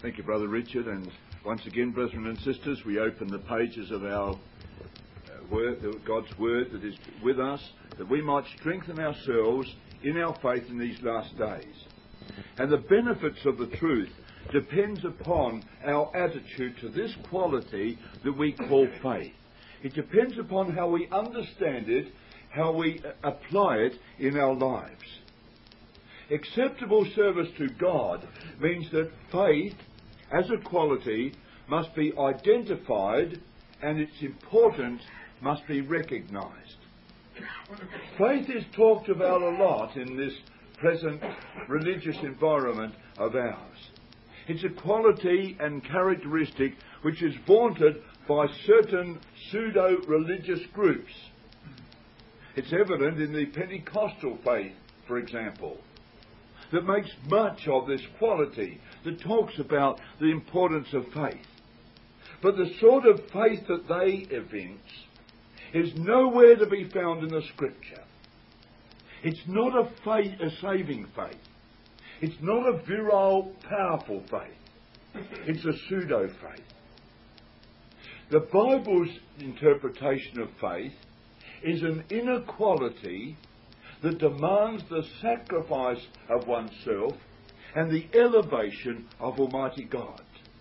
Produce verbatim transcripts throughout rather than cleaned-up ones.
Thank you, Brother Richard. And once again, brethren and sisters, we open the pages of our uh, word, God's Word that is with us, that we might strengthen ourselves in our faith in these last days. And the benefits of the truth depends upon our attitude to this quality that we call faith. It depends upon how we understand it, how we apply it in our lives. Acceptable service to God means that faith, as a quality, must be identified and its importance must be recognised. Faith is talked about a lot in this present religious environment of ours. It's a quality and characteristic which is vaunted by certain pseudo-religious groups. It's evident in the Pentecostal faith, for example, that makes much of this quality, that talks about the importance of faith. But the sort of faith that they evince is nowhere to be found in the Scripture. It's not a faith, a saving faith. It's not a virile, powerful faith. It's a pseudo-faith. The Bible's interpretation of faith is an inner quality that demands the sacrifice of oneself and the elevation of Almighty God.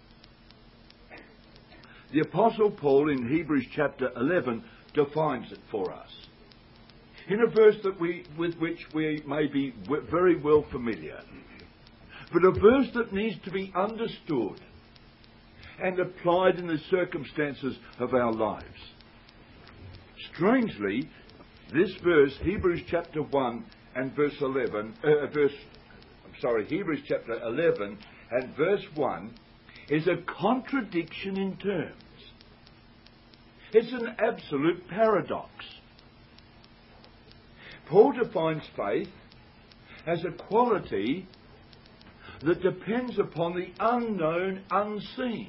The Apostle Paul in Hebrews chapter eleven defines it for us in a verse that we, with which we may be w- very well familiar, but a verse that needs to be understood and applied in the circumstances of our lives. Strangely, this verse, Hebrews chapter one and verse eleven, uh, verse, I'm sorry, Hebrews chapter eleven and verse one, is a contradiction in terms. It's an absolute paradox. Paul defines faith as a quality that depends upon the unknown, unseen.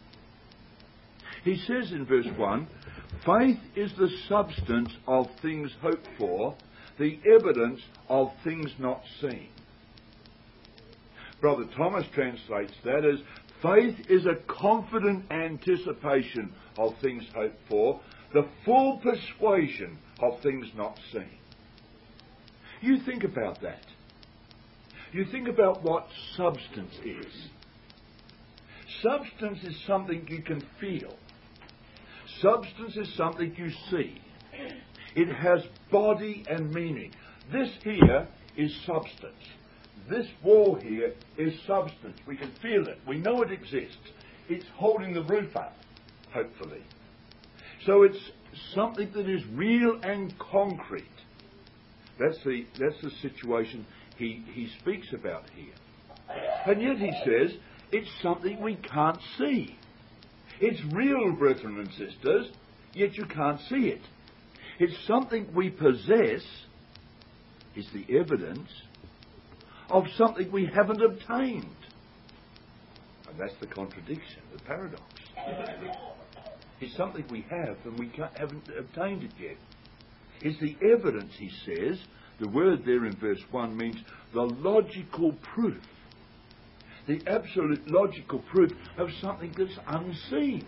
He says in verse one, faith is the substance of things hoped for, the evidence of things not seen. Brother Thomas translates that as, faith is a confident anticipation of things hoped for, the full persuasion of things not seen. You think about that. You think about what substance is. Substance is something you can feel. Substance is something you see. It has body and meaning. This here is substance. This wall here is substance. We can feel it. We know it exists. It's holding the roof up, hopefully. So it's something that is real and concrete. That's the, that's the situation he, he speaks about here. And yet he says it's something we can't see. It's real, brethren and sisters, yet you can't see it. It's something we possess, is the evidence of something we haven't obtained. And that's the contradiction, the paradox. It's something we have and we haven't obtained it yet. It's the evidence, he says. The word there in verse one means the logical proof. The absolute logical proof of something that's unseen.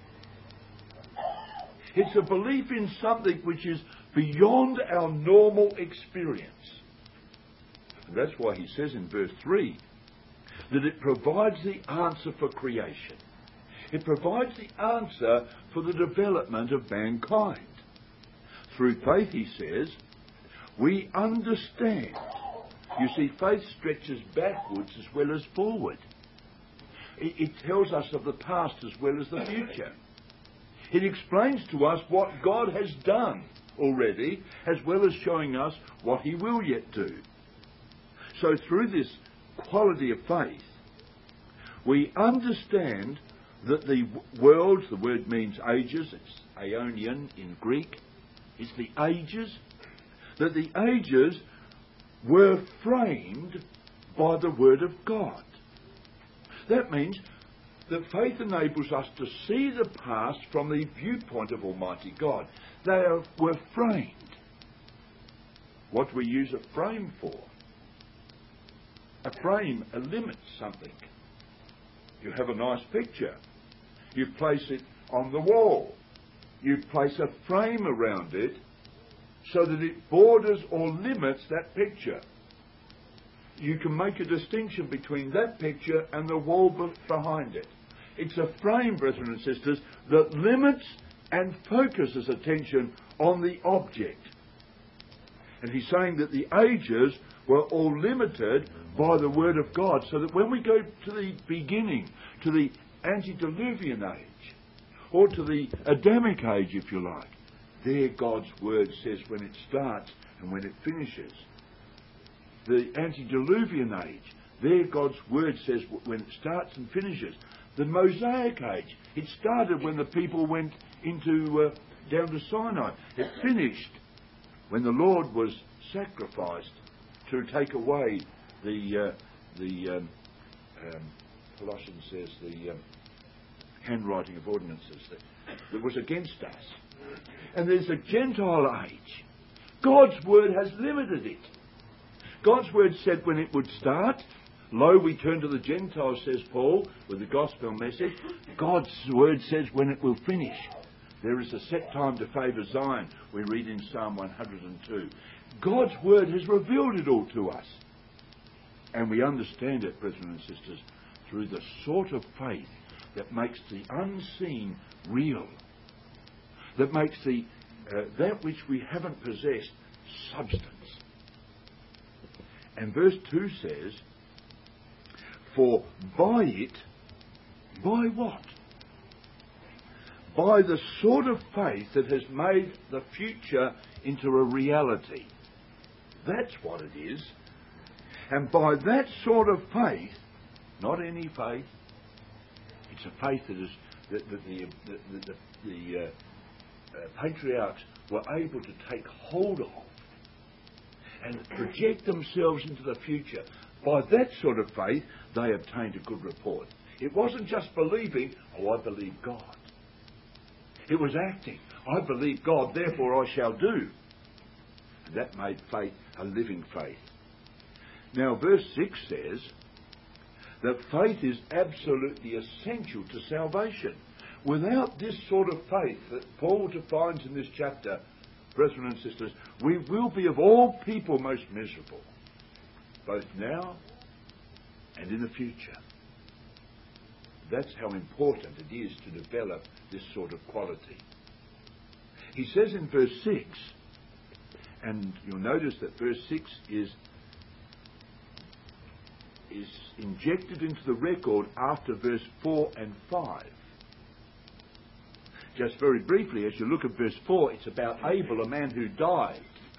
It's a belief in something which is beyond our normal experience. And that's why he says in verse three that it provides the answer for creation. It provides the answer for the development of mankind. Through faith, he says, we understand. You see, faith stretches backwards as well as forward. It, it tells us of the past as well as the future. It explains to us what God has done already, as well as showing us what he will yet do. So through this quality of faith, we understand that the world, the word means ages, it's aeonian in Greek, it's the ages, that the ages were framed by the Word of God. That means that faith enables us to see the past from the viewpoint of Almighty God. They are, were framed. What do we use a frame for? A frame limits something. You have a nice picture. You place it on the wall. You place a frame around it so that it borders or limits that picture. You can make a distinction between that picture and the wall behind it. It's a frame, brethren and sisters, that limits and focuses attention on the object. And he's saying that the ages were all limited by the Word of God, so that when we go to the beginning, to the antediluvian age, or to the Adamic age, if you like, there God's Word says when it starts and when it finishes. The antediluvian age, there God's Word says when it starts and finishes. The Mosaic age, it started when the people went into uh, down to Sinai. It finished when the Lord was sacrificed to take away the uh, the um, um, Colossians says the um, handwriting of ordinances that, that was against us. And there's a Gentile age. God's Word has limited it. God's Word said when it would start, lo, we turn to the Gentiles, says Paul, with the gospel message. God's Word says when it will finish. There is a set time to favour Zion, we read in Psalm one hundred and two. God's Word has revealed it all to us. And we understand it, brethren and sisters, through the sort of faith that makes the unseen real, that makes the uh, that which we haven't possessed substance. And verse two says, for by it, by what? By the sort of faith that has made the future into a reality. That's what it is. And by that sort of faith, not any faith, it's a faith that is that, that the the, the, the uh, uh, patriarchs were able to take hold of and project themselves into the future. By that sort of faith, they obtained a good report. It wasn't just believing, oh, I believe God. It was acting. I believe God, therefore I shall do. And that made faith a living faith. Now, verse six says that faith is absolutely essential to salvation. Without this sort of faith that Paul defines in this chapter, brethren and sisters, we will be of all people most miserable, both now and in the future. That's how important it is to develop this sort of quality. He says in verse six, and you'll notice that verse six is, is injected into the record after verse four and five. Just very briefly, as you look at verse four, it's about Abel, a man who died.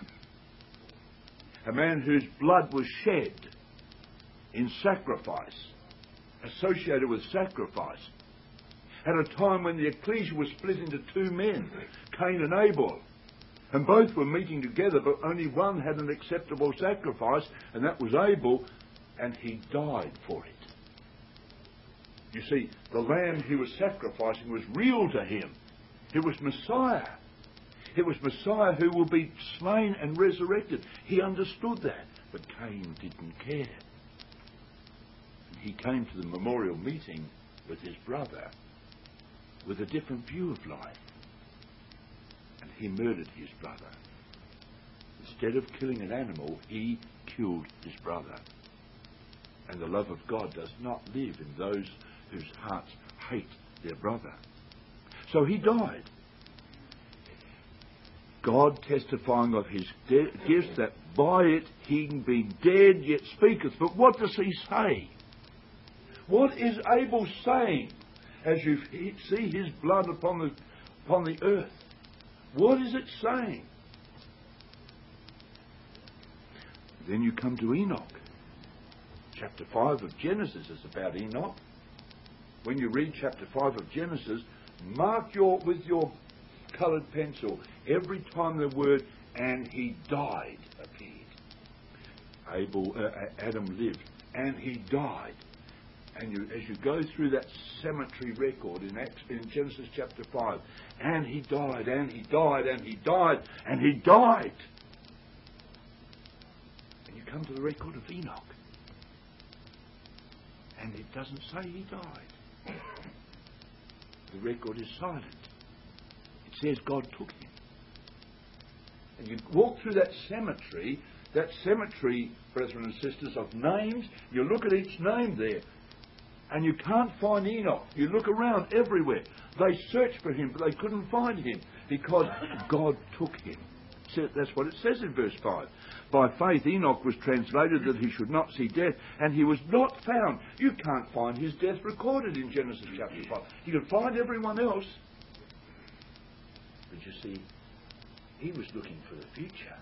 A man whose blood was shed in sacrifice, associated with sacrifice. At a time when the ecclesia was split into two men, Cain and Abel. And both were meeting together, but only one had an acceptable sacrifice, and that was Abel, and he died for it. You see, the lamb he was sacrificing was real to him. It was Messiah. It was Messiah who will be slain and resurrected. He understood that, but Cain didn't care. He came to the memorial meeting with his brother with a different view of life. And he murdered his brother. Instead of killing an animal, he killed his brother. And the love of God does not live in those whose hearts hate their brother. So he died. God testifying of his de- gifts, that by it he being dead yet speaketh. But what does he say? What is Abel saying as you see his blood upon the, upon the earth? What is it saying? Then you come to Enoch. Chapter five of Genesis is about Enoch. When you read chapter five of Genesis, mark your with your coloured pencil every time the word "and he died" appeared. Abel, uh, Adam lived, and he died. And you, as you go through that cemetery record in, Acts, in Genesis chapter five, and he died, and he died, and he died, and he died. And you come to the record of Enoch. And it doesn't say he died. the record is silent. It says God took him. And you walk through that cemetery, that cemetery, brethren and sisters, of names, you look at each name there, and you can't find Enoch. You look around everywhere. They searched for him, but they couldn't find him because God took him. So that's what it says in verse five. By faith Enoch was translated that he should not see death, and he was not found. You can't find his death recorded in Genesis chapter five. You can find everyone else. But you see, he was looking for the future.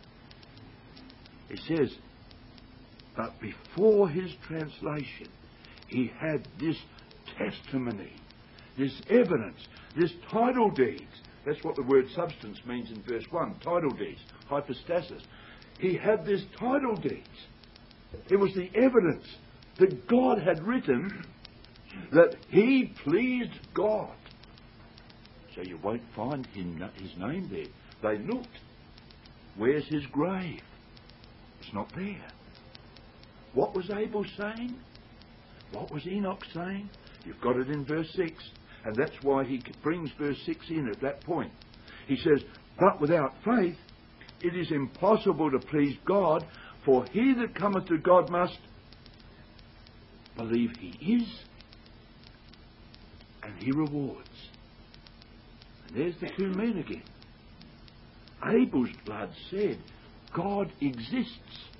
It says, but before his translation, he had this testimony, this evidence, this title deeds. That's what the word substance means in verse one, title deeds, hypostasis. He had this title deeds. It was the evidence that God had written that he pleased God. So you won't find him, his name there. They looked. Where's his grave? It's not there. What was Abel saying? What was Enoch saying? You've got it in verse six. And that's why he brings verse six in at that point. He says, but without faith it is impossible to please God, for he that cometh to God must believe he is, and he rewards. And there's the two men again. Abel's blood said, God exists.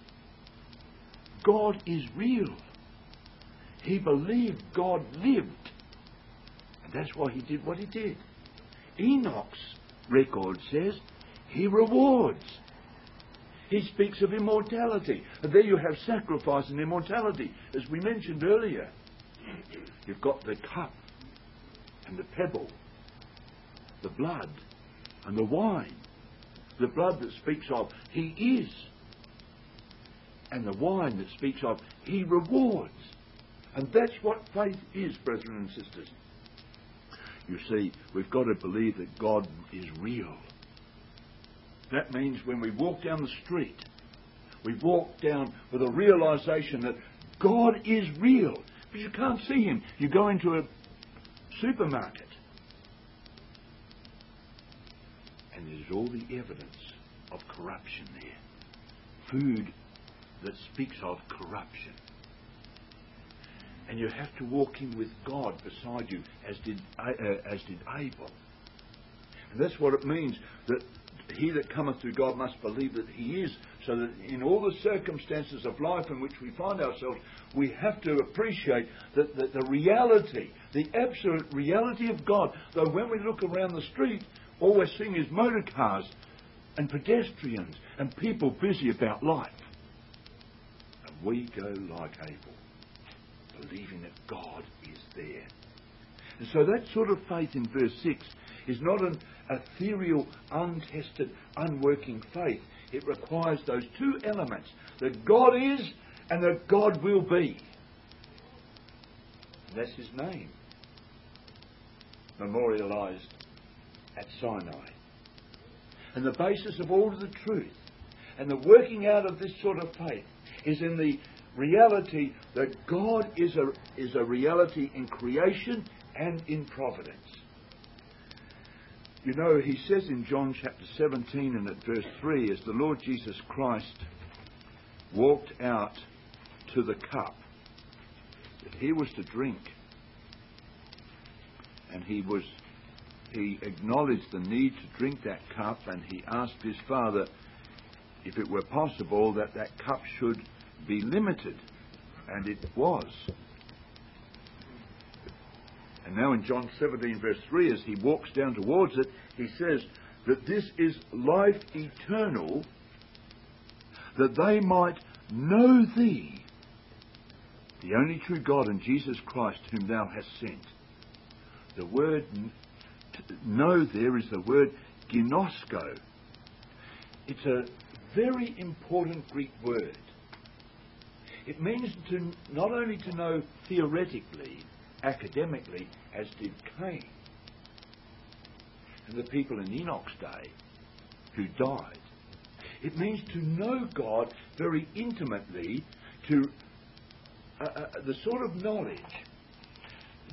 God is real. He believed God lived. And that's why he did what he did. Enoch's record says he rewards. He speaks of immortality. And there you have sacrifice and immortality, as we mentioned earlier. You've got the cup and the pebble, the blood and the wine. The blood that speaks of he is, and the wine that speaks of he rewards. And that's what faith is, brethren and sisters. You see, we've got to believe that God is real. That means when we walk down the street, we walk down with a realization that God is real. But you can't see him. You go into a supermarket, and there's all the evidence of corruption there. Food that speaks of corruption. And you have to walk in with God beside you, as did uh, as did Abel. And that's what it means, that he that cometh to God must believe that he is, so that in all the circumstances of life in which we find ourselves, we have to appreciate that, that the reality, the absolute reality of God. Though when we look around the street, all we're seeing is motor cars and pedestrians and people busy about life. And we go like Abel, believing that God is there. And so that sort of faith in verse six is not an ethereal, untested, unworking faith. It requires those two elements, that God is and that God will be. And that's his name, memorialized at Sinai. And the basis of all of the truth and the working out of this sort of faith is in the reality that God is a, is a reality in creation and in providence. You know, he says in John chapter seventeen and at verse three, as the Lord Jesus Christ walked out to the cup that he was to drink, and he was he acknowledged the need to drink that cup, and he asked his Father if it were possible that that cup should be limited, and it was. And now in John seventeen verse three, as he walks down towards it, he says that this is life eternal, that they might know thee, the only true God, and Jesus Christ whom thou hast sent. The word know there is the word ginosko. It's a very important Greek word. It means to not only to know theoretically, academically, as did Cain and the people in Enoch's day who died. It means to know God very intimately, to uh, uh, the sort of knowledge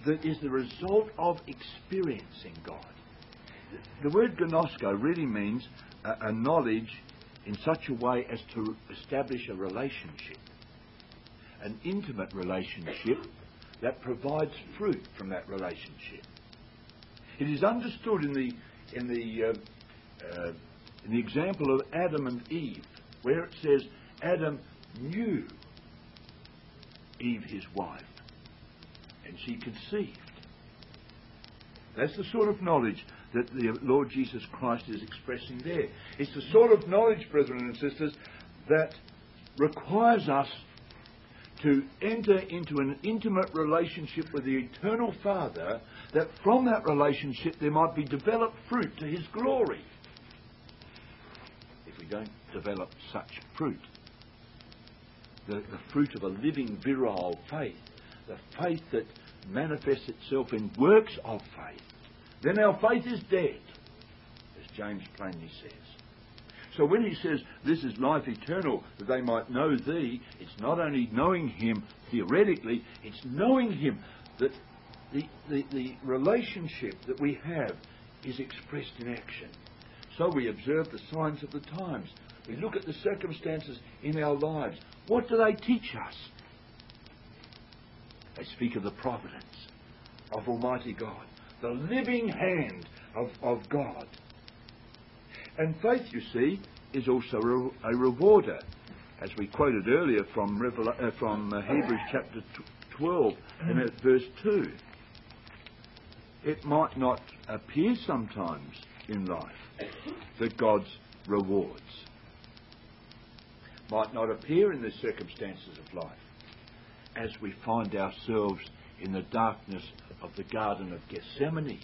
that is the result of experiencing God. The word gnosko really means a, a knowledge in such a way as to establish a relationship, an intimate relationship that provides fruit from that relationship. It is understood in the in the uh, uh, in the example of Adam and Eve, where it says Adam knew Eve his wife, and she conceived. That's the sort of knowledge that the Lord Jesus Christ is expressing there. It's the sort of knowledge, brethren and sisters, that requires us to enter into an intimate relationship with the eternal Father, that from that relationship there might be developed fruit to his glory. If we don't develop such fruit, the, the fruit of a living, virile faith, the faith that manifests itself in works of faith, then our faith is dead, as James plainly says. So when he says, this is life eternal, that they might know thee, it's not only knowing him theoretically, it's knowing him, that the, the, the relationship that we have is expressed in action. So we observe the signs of the times. We look at the circumstances in our lives. What do they teach us? They speak of the providence of Almighty God, the living hand of, of God. And faith, you see, is also a, a rewarder. As we quoted earlier from, Revela- uh, from uh, Hebrews chapter twelve and at verse two. It might not appear sometimes in life that God's rewards might not appear in the circumstances of life, as we find ourselves in the darkness of the Garden of Gethsemane,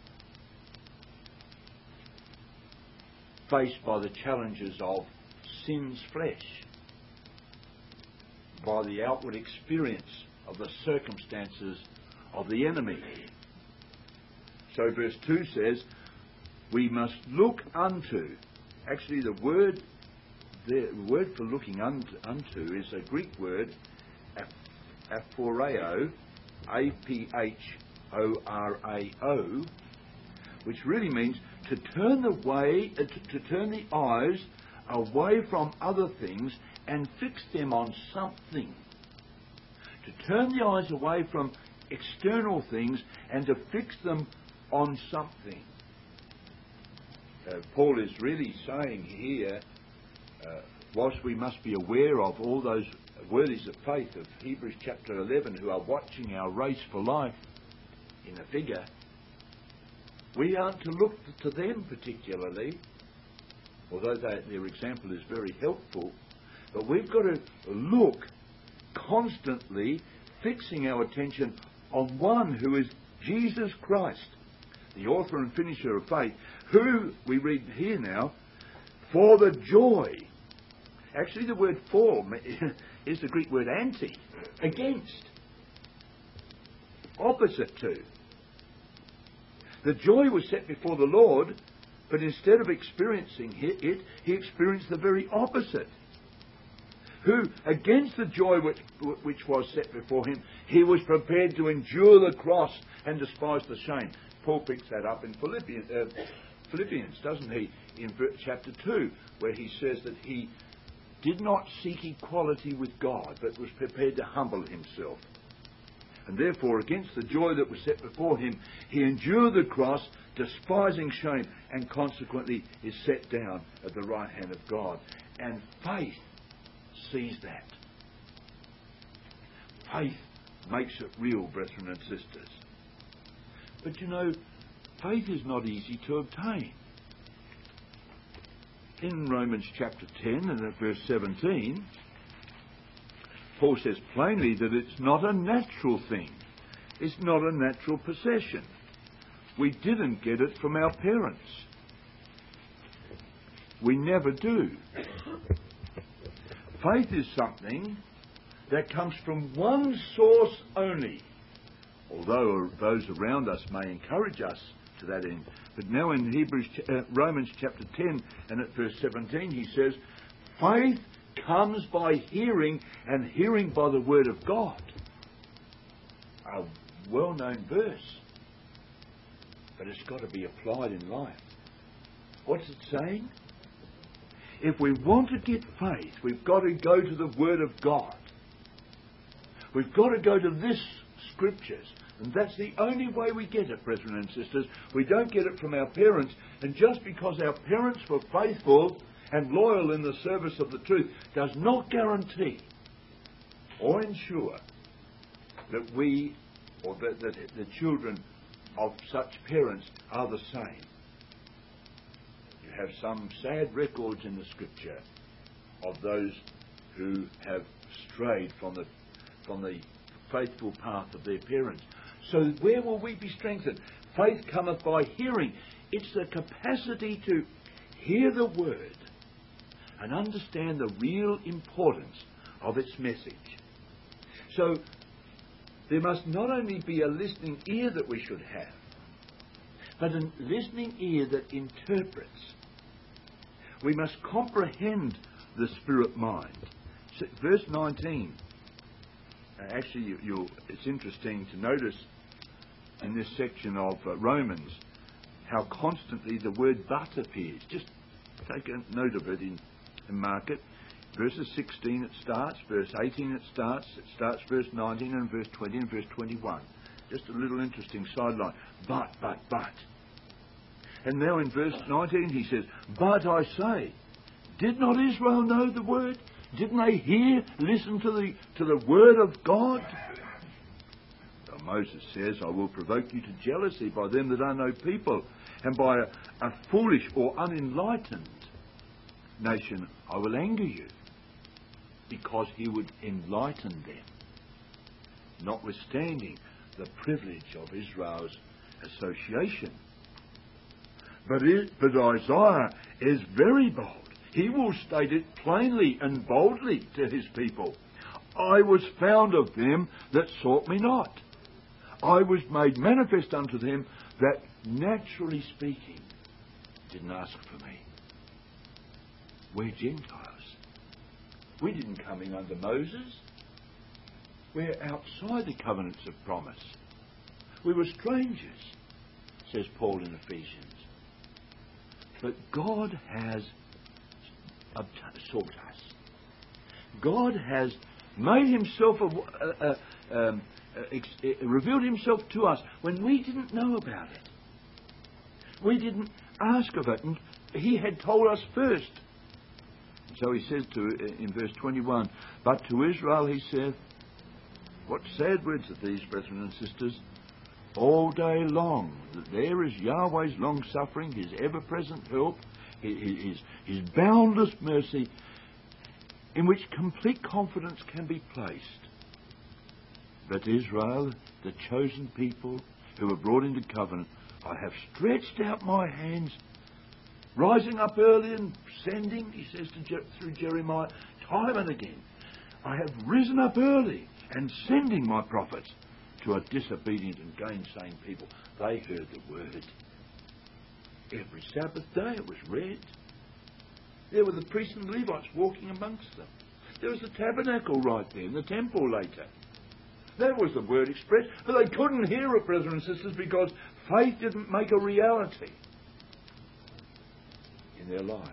faced by the challenges of sin's flesh, by the outward experience of the circumstances of the enemy. So verse two says, we must look unto, actually the word the word for looking unto, unto is a Greek word, aphoreo, A P H O R A O, which really means to turn the way, uh, to, to turn the eyes away from other things and fix them on something. To turn the eyes away from external things and to fix them on something. Uh, Paul is really saying here, uh, whilst we must be aware of all those worthies of faith of Hebrews chapter eleven who are watching our race for life in a figure, we aren't to look to them particularly, although they, their example is very helpful, but we've got to look constantly, fixing our attention on one who is Jesus Christ, the author and finisher of faith, who, we read here now, for the joy. Actually, the word for is the Greek word anti, against, opposite to. The joy was set before the Lord, but instead of experiencing it, he experienced the very opposite. Who, against the joy which, which was set before him, he was prepared to endure the cross and despise the shame. Paul picks that up in Philippians, uh, Philippians, doesn't he, in chapter two, where he says that he did not seek equality with God, but was prepared to humble himself. And therefore, against the joy that was set before him, he endured the cross, despising shame, and consequently is set down at the right hand of God. And faith sees that. Faith makes it real, brethren and sisters. But you know, faith is not easy to obtain. In Romans chapter ten and at verse seventeen, Paul says plainly that it's not a natural thing. It's not a natural possession. We didn't get it from our parents. We never do. Faith is something that comes from one source only, although those around us may encourage us to that end. But now in Hebrews, uh, Romans chapter ten and at verse seventeen, he says, faith comes by hearing, and hearing by the word of God. A well-known verse, but it's got to be applied in life. What's it saying? If we want to get faith, we've got to go to the Word of God. We've got to go to this Scriptures. And that's the only way we get it, brethren and sisters. We don't get it from our parents. And just because our parents were faithful and loyal in the service of the truth does not guarantee or ensure that we or that, that the children of such parents are the same. You have some sad records in the Scripture of those who have strayed from the from the faithful path of their parents. So where will we be strengthened? Faith cometh by hearing. It's the capacity to hear the word and understand the real importance of its message. So there must not only be a listening ear that we should have, but a listening ear that interprets. We must comprehend the spirit mind. So, verse nineteen. Actually, you, you'll, it's interesting to notice in this section of uh, Romans how constantly the word but appears. Just take a note of it in, and mark it. Verses sixteen it starts, verse eighteen it starts, it starts verse nineteen and verse twenty and verse twenty-one. Just a little interesting sideline. But, but, but. And now in verse nineteen he says, but I say, did not Israel know the word? Didn't they hear, listen to the to the word of God? Well, Moses says, I will provoke you to jealousy by them that are no people, and by a, a foolish or unenlightened nation I will anger you, because he would enlighten them, notwithstanding the privilege of Israel's association. But, it, but Isaiah is very bold. He will state it plainly and boldly to his people. I was found of them that sought me not. I was made manifest unto them that, naturally speaking, didn't ask for me. We're Gentiles. We didn't come in under Moses. We're outside the covenants of promise. We were strangers, says Paul in Ephesians. But God has sought us. God has made himself, uh, uh, um, uh, ex- uh, revealed himself to us when we didn't know about it. We didn't ask of it, and he had told us first. So he says to in verse twenty-one, but to Israel he saith, what sad words are these, brethren and sisters? All day long, that there is Yahweh's long suffering, his ever-present help, his, his boundless mercy, in which complete confidence can be placed. But Israel, the chosen people who were brought into covenant, I have stretched out my hands, rising up early and sending, he says to Je- through Jeremiah, time and again. I have risen up early and sending my prophets to a disobedient and gainsaying people. They heard the word. Every Sabbath day it was read. There were the priests and Levites walking amongst them. There was the tabernacle right there and the temple later. That was the word expressed. But they couldn't hear it, brothers and sisters, because faith didn't make a reality in their lives.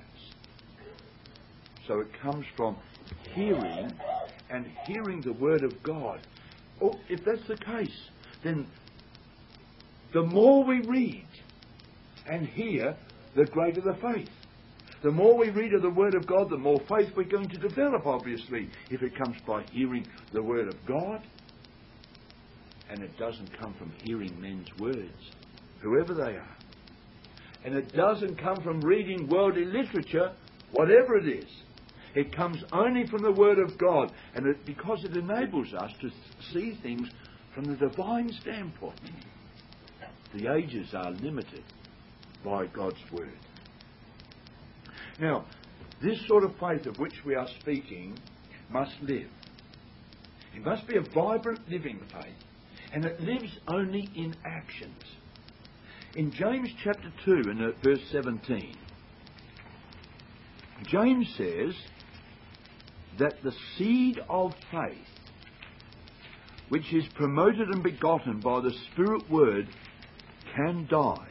So it comes from hearing and hearing the word of God. Oh, if that's the case, then the more we read and hear, the greater the faith. The more we read of the Word of God, the more faith we're going to develop, obviously, if it comes by hearing the Word of God. And it doesn't come from hearing men's words, whoever they are. And it doesn't come from reading worldly literature, whatever it is. It comes only from the Word of God, and it, because it enables us to see things from the divine standpoint. The ages are limited by God's Word. Now, this sort of faith of which we are speaking must live. It must be a vibrant, living faith, and it lives only in actions. In James chapter two and at verse seventeen, James says that the seed of faith which is promoted and begotten by the Spirit Word, can die.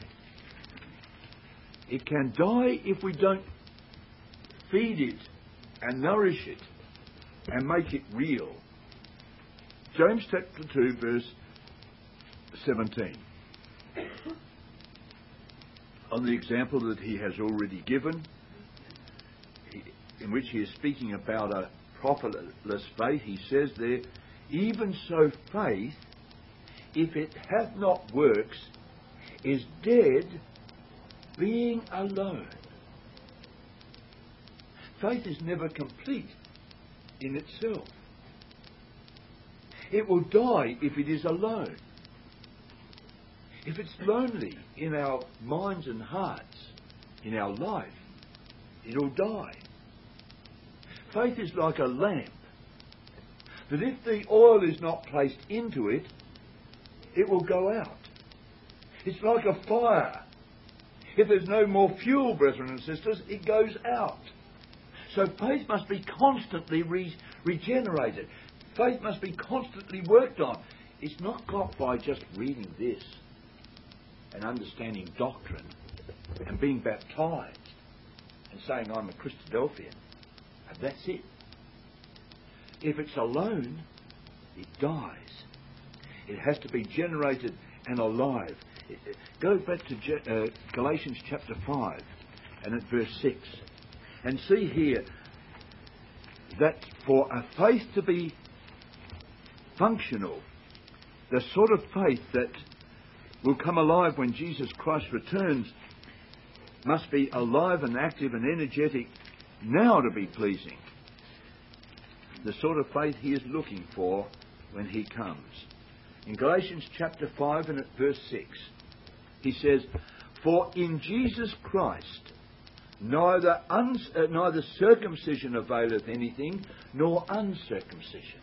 It can die if we don't feed it and nourish it and make it real. James chapter two, verse seventeen. On the example that he has already given, in which he is speaking about a profitless faith, he says there, even so faith, if it hath not works, is dead, being alone. Faith is never complete in itself. It will die if it is alone. If it's lonely in our minds and hearts, in our life, it'll die. Faith is like a lamp, that if the oil is not placed into it, it will go out. It's like a fire. If there's no more fuel, brethren and sisters, it goes out. So faith must be constantly re- regenerated. Faith must be constantly worked on. It's not got by just reading this and understanding doctrine and being baptized and saying, I'm a Christadelphian. And that's it. If it's alone, it dies. It has to be generated and alive. It, it, go back to Je- uh, Galatians chapter five and at verse six. And see here that for a faith to be functional, the sort of faith that will come alive when Jesus Christ returns must be alive and active and energetic now to be pleasing. The sort of faith he is looking for when he comes. In Galatians chapter five and at verse six, he says, for in Jesus Christ neither, uns- uh, neither circumcision availeth anything, nor uncircumcision.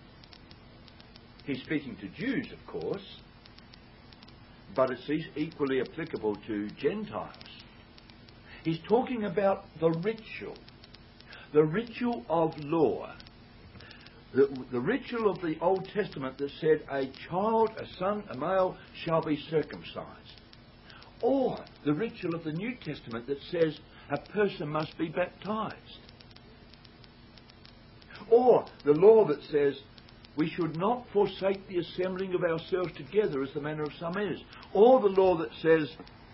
He's speaking to Jews, of course, but it's equally applicable to Gentiles. He's talking about the ritual, the ritual of law, the, the ritual of the Old Testament that said a child, a son, a male shall be circumcised, or the ritual of the New Testament that says a person must be baptized, or the law that says we should not forsake the assembling of ourselves together as the manner of some is, or the law that says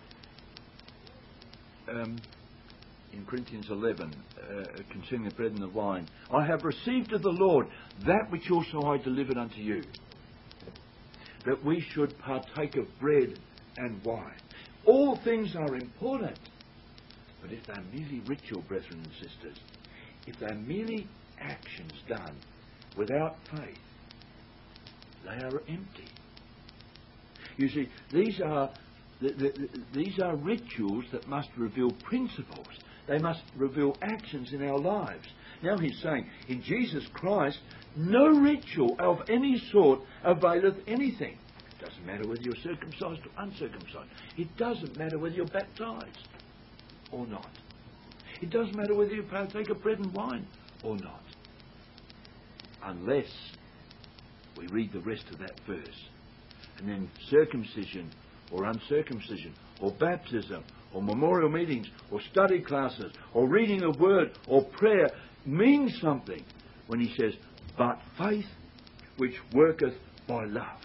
um, in Corinthians eleven uh, concerning the bread and the wine, I have received of the Lord that which also I delivered unto you, that we should partake of bread and wine. All things are important, but if they're merely ritual, brethren and sisters, if they're merely actions done without faith, they are empty. You see, these are the, the, these are rituals that must reveal principles. They must reveal actions in our lives. Now he's saying, in Jesus Christ, no ritual of any sort availeth anything. It doesn't matter whether you're circumcised or uncircumcised. It doesn't matter whether you're baptized or not. It doesn't matter whether you partake of bread and wine or not. Unless we read the rest of that verse. And then circumcision or uncircumcision or baptism or memorial meetings or study classes or reading the word or prayer means something when he says, but faith which worketh by love.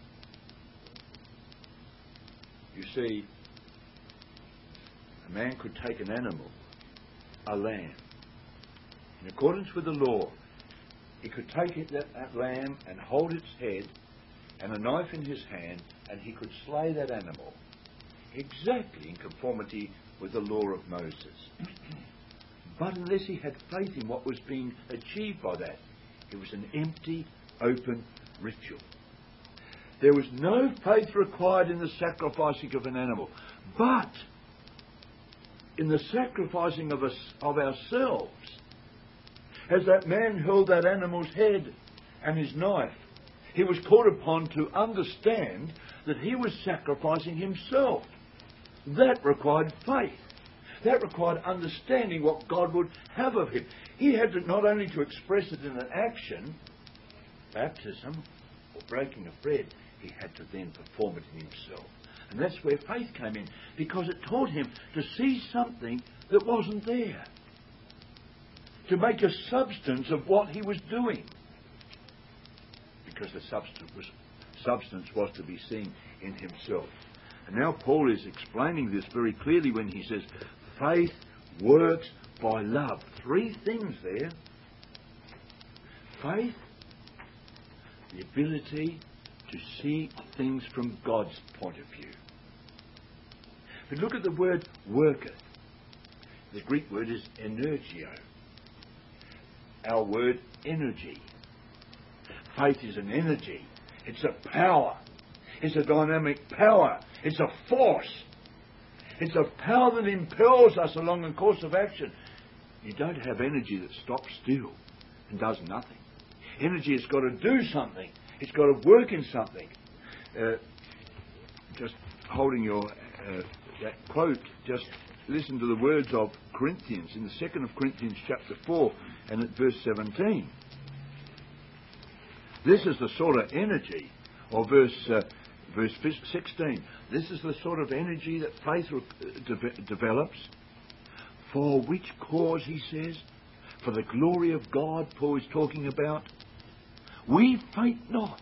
You see, a man could take an animal, a lamb, in accordance with the law. He could take it, that, that lamb and hold its head and a knife in his hand, and he could slay that animal exactly in conformity with the law of Moses. But unless he had faith in what was being achieved by that, it was an empty, open ritual. There was no faith required in the sacrificing of an animal, but in the sacrificing of us, of ourselves. As that man held that animal's head and his knife, he was called upon to understand that he was sacrificing himself. That required faith. That required understanding what God would have of him. He had to not only to express it in an action, baptism, or or breaking of bread, he had to then perform it in himself. And that's where faith came in, because it taught him to see something that wasn't there, to make a substance of what he was doing, because the substance was, substance was to be seen in himself. And now Paul is explaining this very clearly when he says faith works by love. Three things there. Faith, the ability to see things from God's point of view. But look at the word worketh. The Greek word is energio. Our word energy. Faith is an energy. It's a power. It's a dynamic power. It's a force. It's a power that impels us along a course of action. You don't have energy that stops still and does nothing. Energy has got to do something. It's got to work in something. Uh, just holding your uh, that quote, just listen to the words of Corinthians in the second of Corinthians chapter four and at verse seventeen. This is the sort of energy, or verse uh, verse sixteen. This is the sort of energy that faith de- develops. For which cause, he says, for the glory of God, Paul is talking about, we faint not.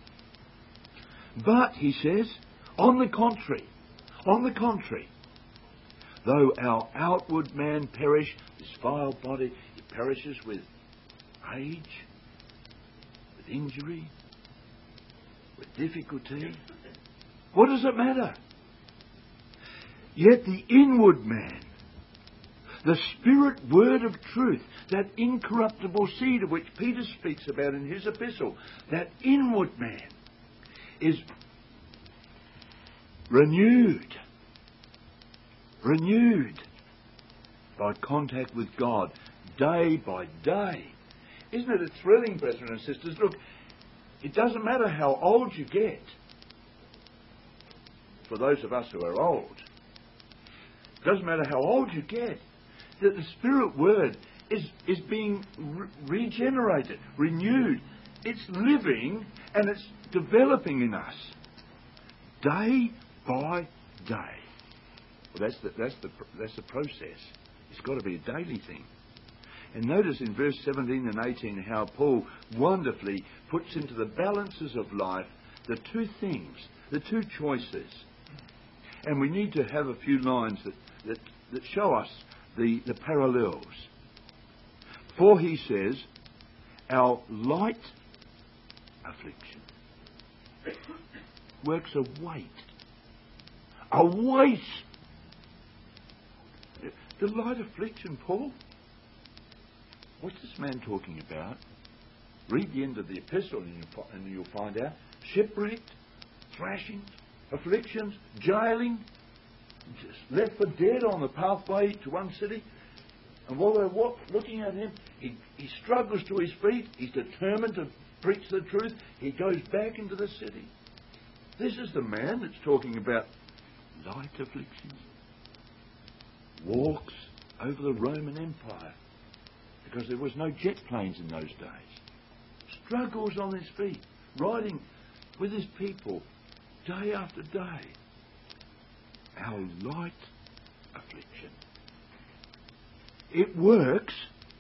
But, he says, on the contrary, on the contrary, though our outward man perish, this vile body, it perishes with age, with injury, with difficulty. What does it matter? Yet the inward man, the spirit word of truth, that incorruptible seed of which Peter speaks about in his epistle, that inward man is renewed, renewed by contact with God day by day. Isn't it a thrilling, brethren and sisters? Look, it doesn't matter how old you get. For those of us who are old, it doesn't matter how old you get, that the Spirit Word is, is being re- regenerated, renewed. It's living and it's developing in us day by day. Well, that's the, that's the, that's the process. It's got to be a daily thing. And notice in verse seventeen and eighteen how Paul wonderfully puts into the balances of life the two things, the two choices. And we need to have a few lines that, that, that show us the, the parallels. For he says, our light affliction works a weight. A weight. The light affliction, Paul? What's this man talking about? Read the end of the epistle and you'll find out. Shipwrecked, thrashings, afflictions, jailing, just left for dead on the pathway to one city. And while they're walk, looking at him, he, he struggles to his feet. He's determined to preach the truth. He goes back into the city. This is the man that's talking about light afflictions. Walks over the Roman Empire because there was no jet planes in those days. Struggles on his feet, riding with his people day after day. Our light affliction. It works,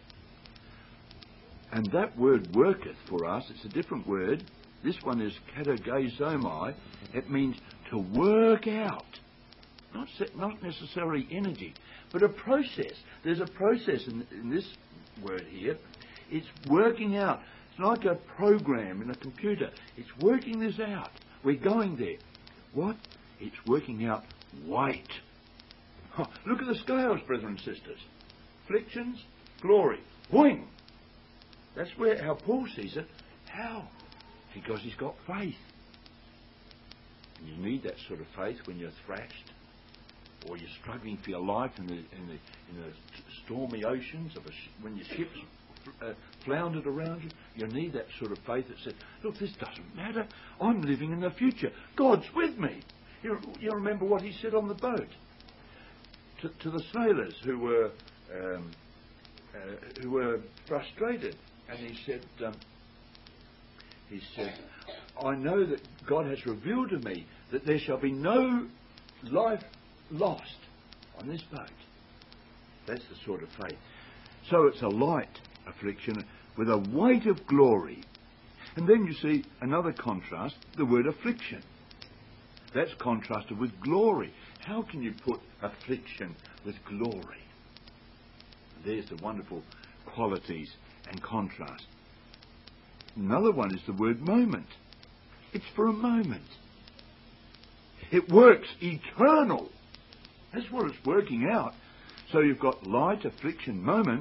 and that word worketh for us, it's a different word. This one is katagazomai. It means to work out. Not, not necessarily energy, but a process. There's a process in, in this word here. It's working out. It's like a program in a computer. It's working this out. We're going there. What? It's working out weight. Oh, look at the scales, brethren and sisters. Afflictions, glory. Boing! That's where how Paul sees it. How? Because he's got faith. And you need that sort of faith when you're thrashed, or you're struggling for your life in the in the in the stormy oceans of a sh- when your ship's uh, floundered around you. You need that sort of faith that says, "Look, this doesn't matter. I'm living in the future. God's with me." You, you remember what he said on the boat to, to the sailors who were um, uh, who were frustrated, and he said, um, "He said, I know that God has revealed to me that there shall be no life lost on this boat. That's the sort of faith. So it's a light affliction with a weight of glory. And then you see another contrast, the word affliction. That's contrasted with glory. How can you put affliction with glory? There's the wonderful qualities and contrast. Another one is the word moment. It's for a moment. It works eternal. That's what it's working out. So you've got light, affliction, moment,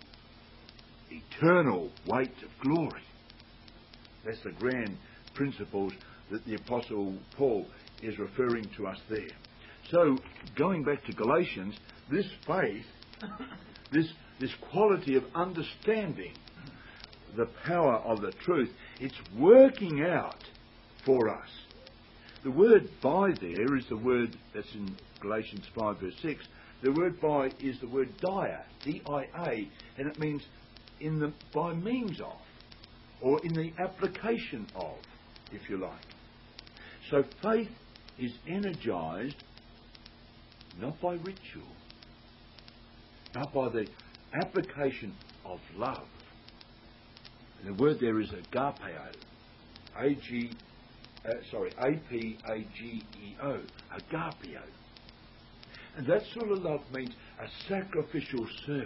eternal weight of glory. That's the grand principles that the Apostle Paul is referring to us there. So, going back to Galatians, this faith, this, this quality of understanding the power of the truth, it's working out for us. The word by there is the word that's in Galatians five verse six. The word by is the word dia, D I A, and it means in the by means of, or in the application of, if you like. So faith is energized not by ritual, but by the application of love. And the word there is agapeo, A G, uh, sorry, A P A G E O, agapeo. And that sort of love means a sacrificial service.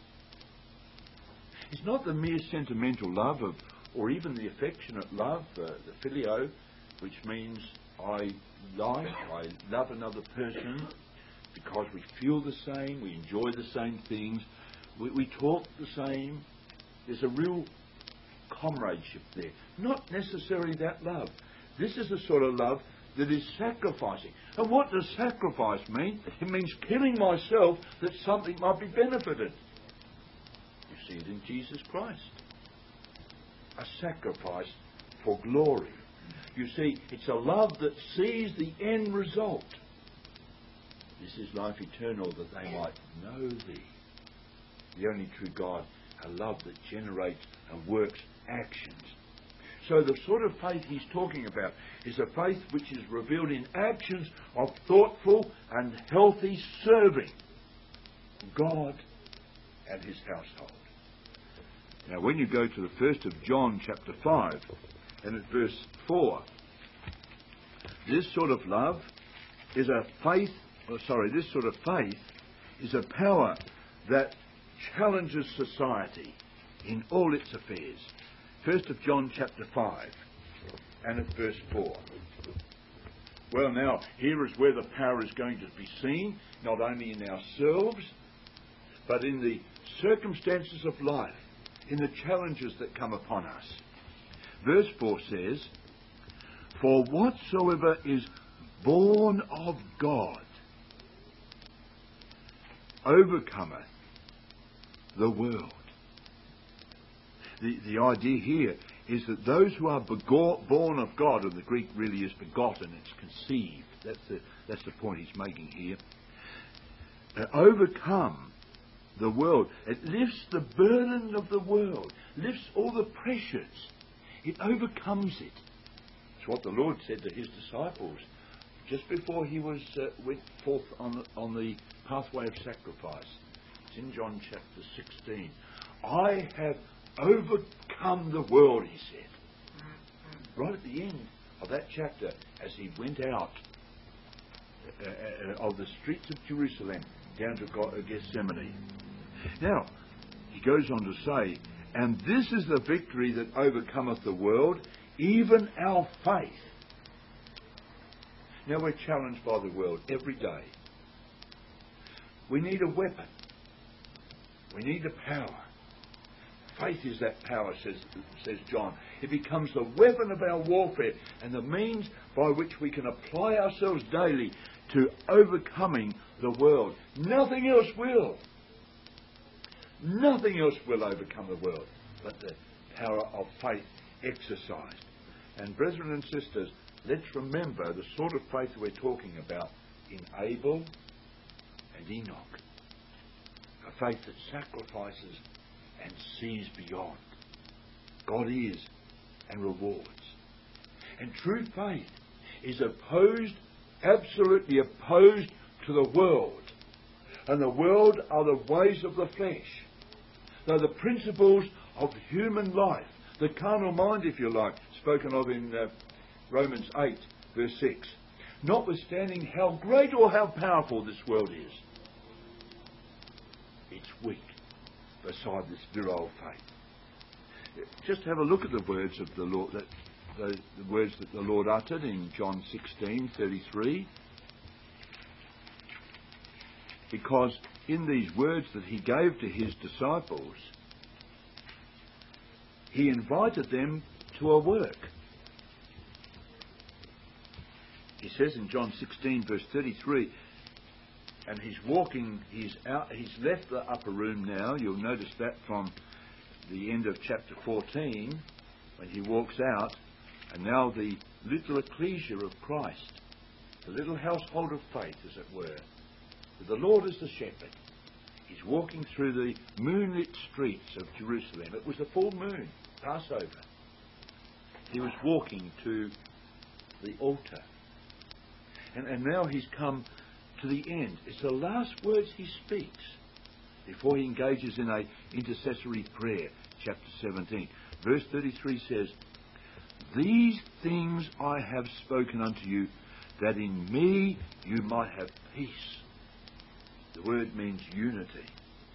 It's not the mere sentimental love of, or even the affectionate love, uh, the phileo, which means I like, I love another person because we feel the same, we enjoy the same things, we, we talk the same. There's a real comradeship there. Not necessarily that love. This is the sort of love that is sacrificing. And what does sacrifice mean? It means killing myself that something might be benefited. You see it in Jesus Christ. A sacrifice for glory. You see, it's a love that sees the end result. This is life eternal, that they might know thee, the only true God, a love that generates and works actions. So the sort of faith he's talking about is a faith which is revealed in actions of thoughtful and healthy serving God and his household. Now when you go to the first of John chapter five and at verse four, this sort of love is a faith, or sorry, this sort of faith is a power that challenges society in all its affairs. First of John chapter five and at verse four. Well now, here is where the power is going to be seen, not only in ourselves, but in the circumstances of life, in the challenges that come upon us. Verse four says, for whatsoever is born of God overcometh the world. The, the idea here is that those who are begor- born of God, and the Greek really is begotten, it's conceived. That's the, that's the point he's making here. Uh, overcome the world. It lifts the burden of the world, lifts all the pressures. It overcomes it. It's what the Lord said to his disciples just before he was uh, went forth on the, on the pathway of sacrifice. It's in John chapter sixteen. I have overcome the world, he said. Right at the end of that chapter, as he went out uh, uh, of the streets of Jerusalem down to God, uh, Gethsemane. Now, he goes on to say, and this is the victory that overcometh the world, even our faith. Now we're challenged by the world every day. We need a weapon. We need a power. Faith is that power, says, says John. It becomes the weapon of our warfare and the means by which we can apply ourselves daily to overcoming the world. Nothing else will. Nothing else will overcome the world but the power of faith exercised. And brethren and sisters, let's remember the sort of faith we're talking about in Abel and Enoch. A faith that sacrifices and sees beyond. God is and rewards. And true faith is opposed, absolutely opposed to the world. And the world are the ways of the flesh. They're the principles of human life. The carnal mind, if you like, spoken of in uh, Romans eight, verse six. Notwithstanding how great or how powerful this world is, it's weak beside this virile faith. Just have a look at the words of the Lord, that, the, the words that the Lord uttered in John sixteen thirty-three. Because in these words that he gave to his disciples, he invited them to a work. He says in John sixteen verse thirty-three, and he's walking, he's out, he's left the upper room now. You'll notice that from the end of chapter fourteen, when he walks out, and now the little ecclesia of Christ, the little household of faith, as it were, with the Lord as the shepherd. He's walking through the moonlit streets of Jerusalem. It was a full moon, Passover. He was walking to the altar. And, and now he's come to the end. It's the last words he speaks before he engages in an intercessory prayer, chapter seventeen. Verse thirty-three says, "These things I have spoken unto you, that in me you might have peace." The word means unity.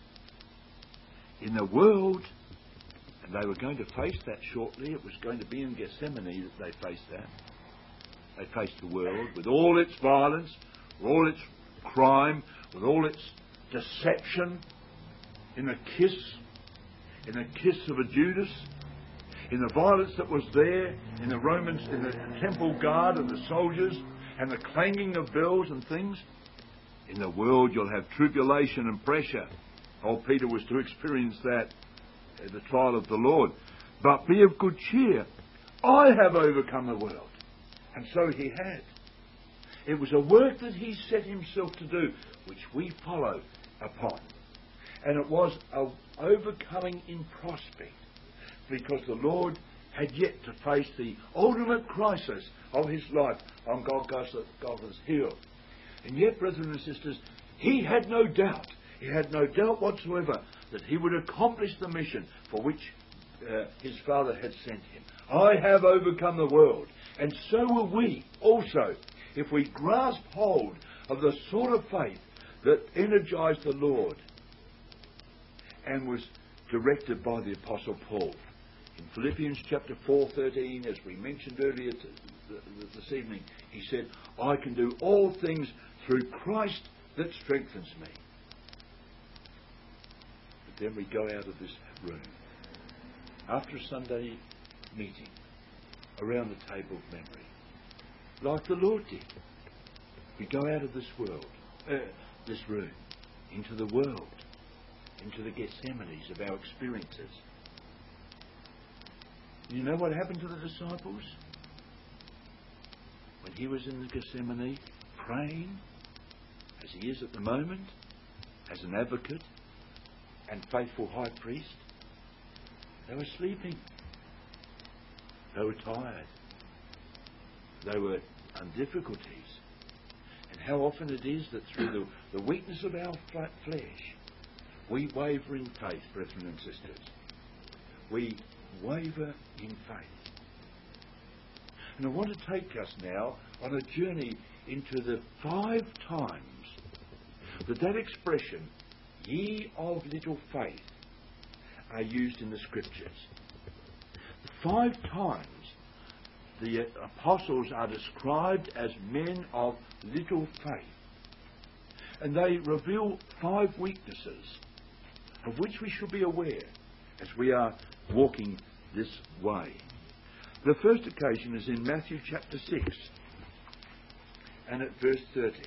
In the world, and they were going to face that shortly, it was going to be in Gethsemane that they faced that. They faced the world with all its violence, with all its crime, with all its deception, in a kiss, in a kiss of a Judas, in the violence that was there, in the Romans, in the temple guard and the soldiers, and the clanging of bells and things. In the world you'll have tribulation and pressure. Old Peter was to experience that at the trial of the Lord. But be of good cheer. I have overcome the world. And so he had. It was a work that he set himself to do, which we follow upon. And it was an overcoming in prospect, because the Lord had yet to face the ultimate crisis of his life on Golgotha's hill. And yet, brethren and sisters, he had no doubt, he had no doubt whatsoever that he would accomplish the mission for which uh, his Father had sent him. I have overcome the world. And so will we also, if we grasp hold of the sort of faith that energized the Lord and was directed by the Apostle Paul. In Philippians chapter four thirteen, as we mentioned earlier to, this evening, he said, I can do all things through Christ that strengthens me. But then we go out of this room after a Sunday meeting around the table of memory, like the Lord did. We go out of this world, uh, this room, into the world, into the Gethsemanes of our experiences. You know what happened to the disciples? When he was in the Gethsemane, praying, as he is at the moment, as an advocate and faithful high priest, they were sleeping. They were tired. They were in difficulties. And how often it is that through the, the weakness of our flesh, we waver in faith, brethren and sisters. We waver in faith. And I want to take us now on a journey into the five times that that expression, ye of little faith, are used in the Scriptures. Five times the apostles are described as men of little faith. And they reveal five weaknesses of which we should be aware as we are walking this way. The first occasion is in Matthew chapter six and at verse thirty.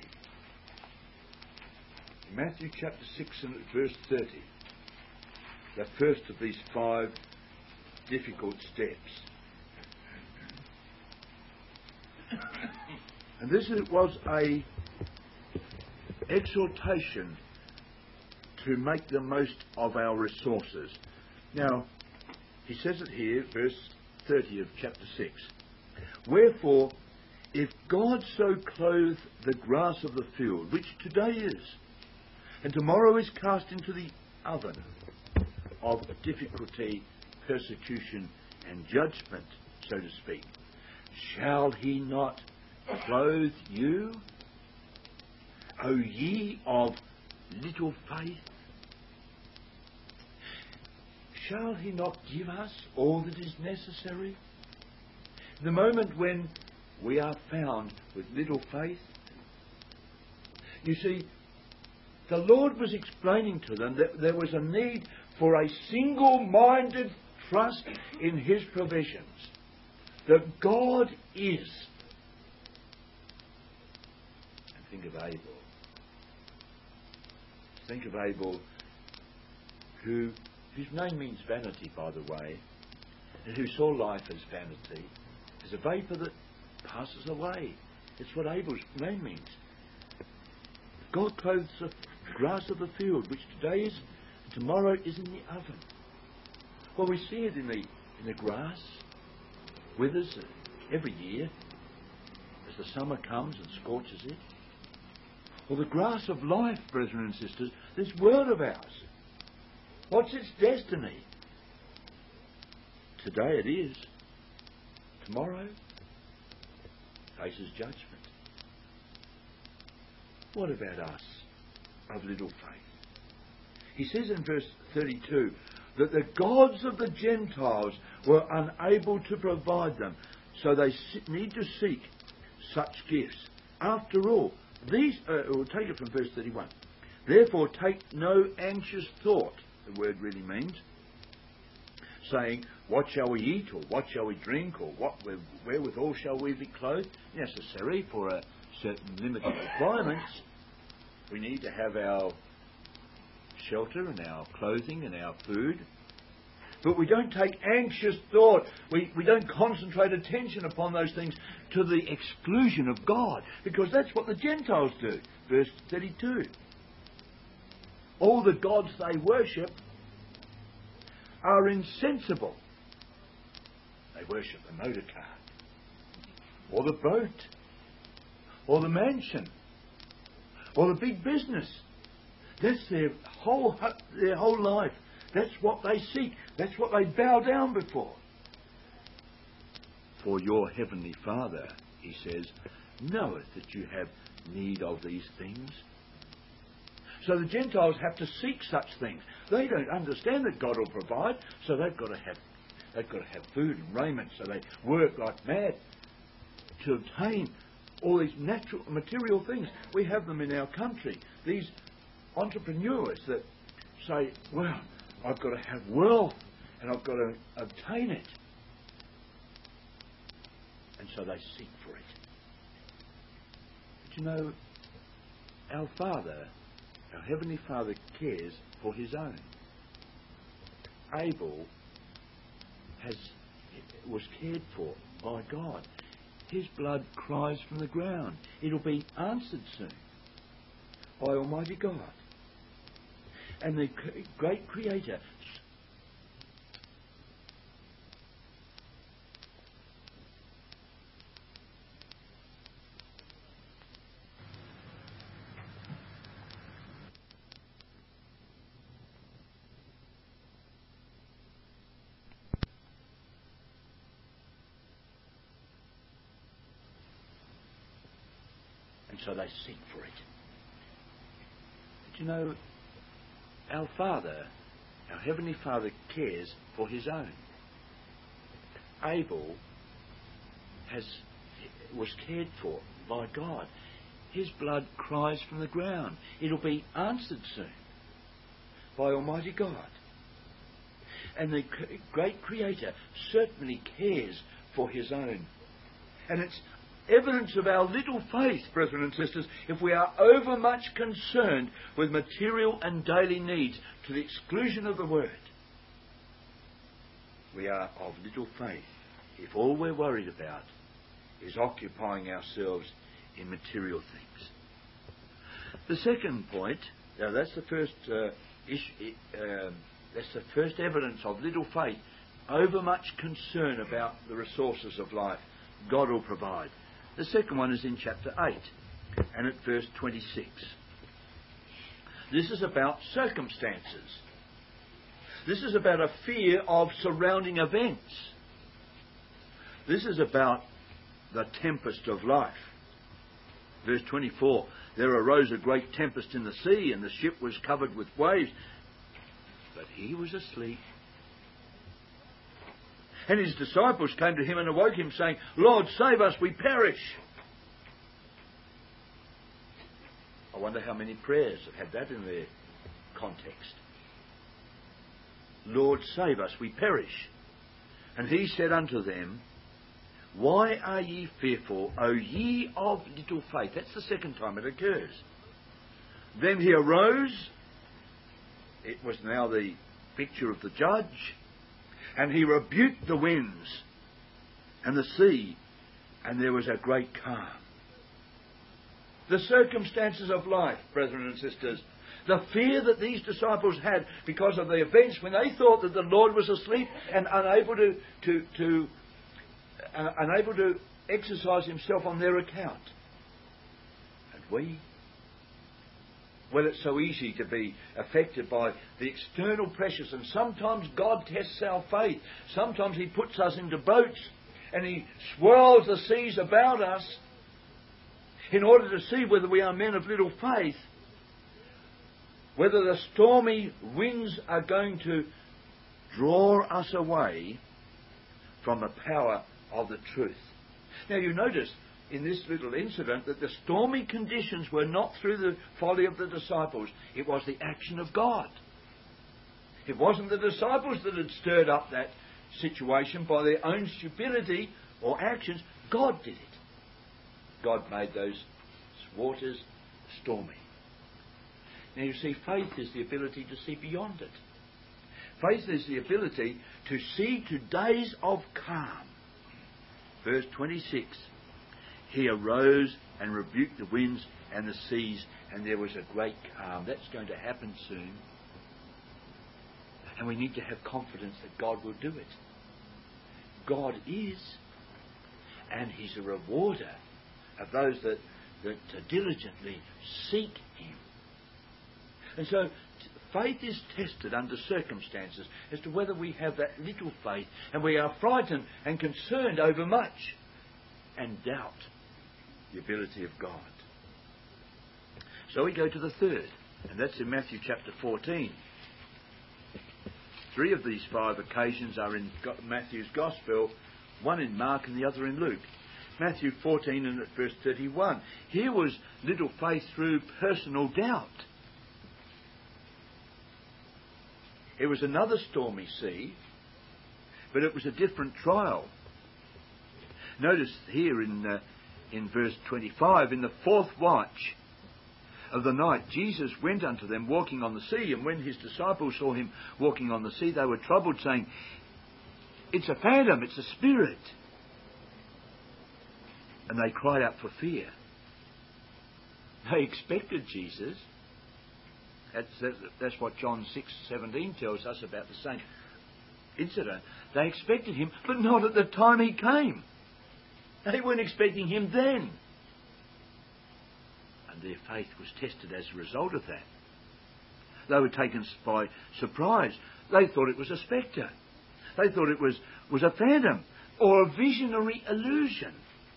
Matthew chapter six and at verse thirty. The first of these five difficult steps. And this was a exhortation to make the most of our resources. Now, he says it here, verse thirty of chapter six. Wherefore, if God so clothe the grass of the field, which today is, and tomorrow is cast into the oven of difficulty, persecution, and judgment, so to speak, shall he not clothe you, O ye of little faith? Shall he not give us all that is necessary? The moment when we are found with little faith, you see, the Lord was explaining to them that there was a need for a single-minded trust in his provisions, that God is. And think of Abel. Think of Abel, who, whose name means vanity, by the way, and who saw life as vanity, as a vapour that passes away. It's what Abel's name means. God clothes the grass of the field, which today is, and tomorrow is in the oven. Well, we see it in the in the grass, withers every year as the summer comes and scorches it. Well, the grass of life, brethren and sisters, this world of ours, what's its destiny? Today it is. Tomorrow faces judgment. What about us of little faith? He says in verse thirty-two that the gods of the Gentiles were unable to provide them, so they need to seek such gifts. After all, these, uh, we'll take it from verse thirty-one. Therefore take no anxious thought, the word really means, saying, what shall we eat, or what shall we drink, or what wherewithal shall we be clothed? Necessary for a certain limited requirements. We need to have our shelter and our clothing and our food. But we don't take anxious thought. We, we don't concentrate attention upon those things to the exclusion of God, because that's what the Gentiles do. Verse thirty-two. All the gods they worship are insensible. They worship the motor car, or the boat, or the mansion, or the big business. That's their whole their whole life. That's what they seek. That's what they bow down before. For your heavenly Father, he says, knoweth that you have need of these things. So the Gentiles have to seek such things. They don't understand that God will provide, so they've got to have they've got to have food and raiment. So they work like mad to obtain all these natural material things. We have them in our country. These entrepreneurs that say, well, I've got to have wealth and I've got to obtain it. And so they seek for it. But you know, our Father, our Heavenly Father, cares for his own. Abel has was cared for by God. His blood cries from the ground. It'll be answered soon by Almighty God. And the great Creator and so they seek for it. But you know, our Father, our Heavenly Father, cares for his own. Abel has was cared for by God. His blood cries from the ground. It'll be answered soon by Almighty God. And the great Creator certainly cares for his own. And it's evidence of our little faith, brethren and sisters, if we are overmuch concerned with material and daily needs to the exclusion of the Word. We are of little faith if all we're worried about is occupying ourselves in material things. The second point, now that's the first uh, issue, uh, that's the first evidence of little faith, overmuch concern about the resources of life. God will provide. The second one is in chapter eight and at verse twenty-six. This is about circumstances. This is about a fear of surrounding events. This is about the tempest of life. Verse twenty-four, there arose a great tempest in the sea, and the ship was covered with waves, but he was asleep. And his disciples came to him and awoke him, saying, Lord, save us, we perish. I wonder how many prayers have had that in their context. Lord, save us, we perish. And he said unto them, why are ye fearful, O ye of little faith? That's the second time it occurs. Then he arose. It was now the picture of the judge. And he rebuked the winds and the sea, and there was a great calm. The circumstances of life, brethren and sisters, the fear that these disciples had because of the events when they thought that the Lord was asleep and unable to, to, to uh, unable to exercise himself on their account. And we, well, it's so easy to be affected by the external pressures, and sometimes God tests our faith. Sometimes he puts us into boats and he swirls the seas about us in order to see whether we are men of little faith, whether the stormy winds are going to draw us away from the power of the truth. Now you notice in this little incident that the stormy conditions were not through the folly of the disciples. It was the action of God. It wasn't the disciples that had stirred up that situation by their own stupidity or actions. God did it. God made those waters stormy. Now you see, faith is the ability to see beyond it. Faith is the ability to see to days of calm. Verse twenty-six, he arose and rebuked the winds and the seas, and there was a great calm. That's going to happen soon. And we need to have confidence that God will do it. God is, and he's a rewarder of those that, that diligently seek him. And so faith is tested under circumstances as to whether we have that little faith and we are frightened and concerned over much and doubt the ability of God. So we go to the third, and that's in Matthew chapter fourteen. Three of these five occasions are in Matthew's Gospel, one in Mark and the other in Luke. Matthew fourteen and at verse thirty-one. Here was little faith through personal doubt. It was another stormy sea, but it was a different trial. Notice here in uh, in verse twenty-five, in the fourth watch of the night, Jesus went unto them walking on the sea, and when his disciples saw him walking on the sea, they were troubled, saying, it's a phantom, it's a spirit. And they cried out for fear. They expected Jesus. That's, that's, that's what John six seventeen tells us about the same incident. They expected him, but not at the time he came. They weren't expecting him then. And their faith was tested as a result of that. They were taken by surprise. They thought it was a spectre. They thought it was, was a phantom or a visionary illusion.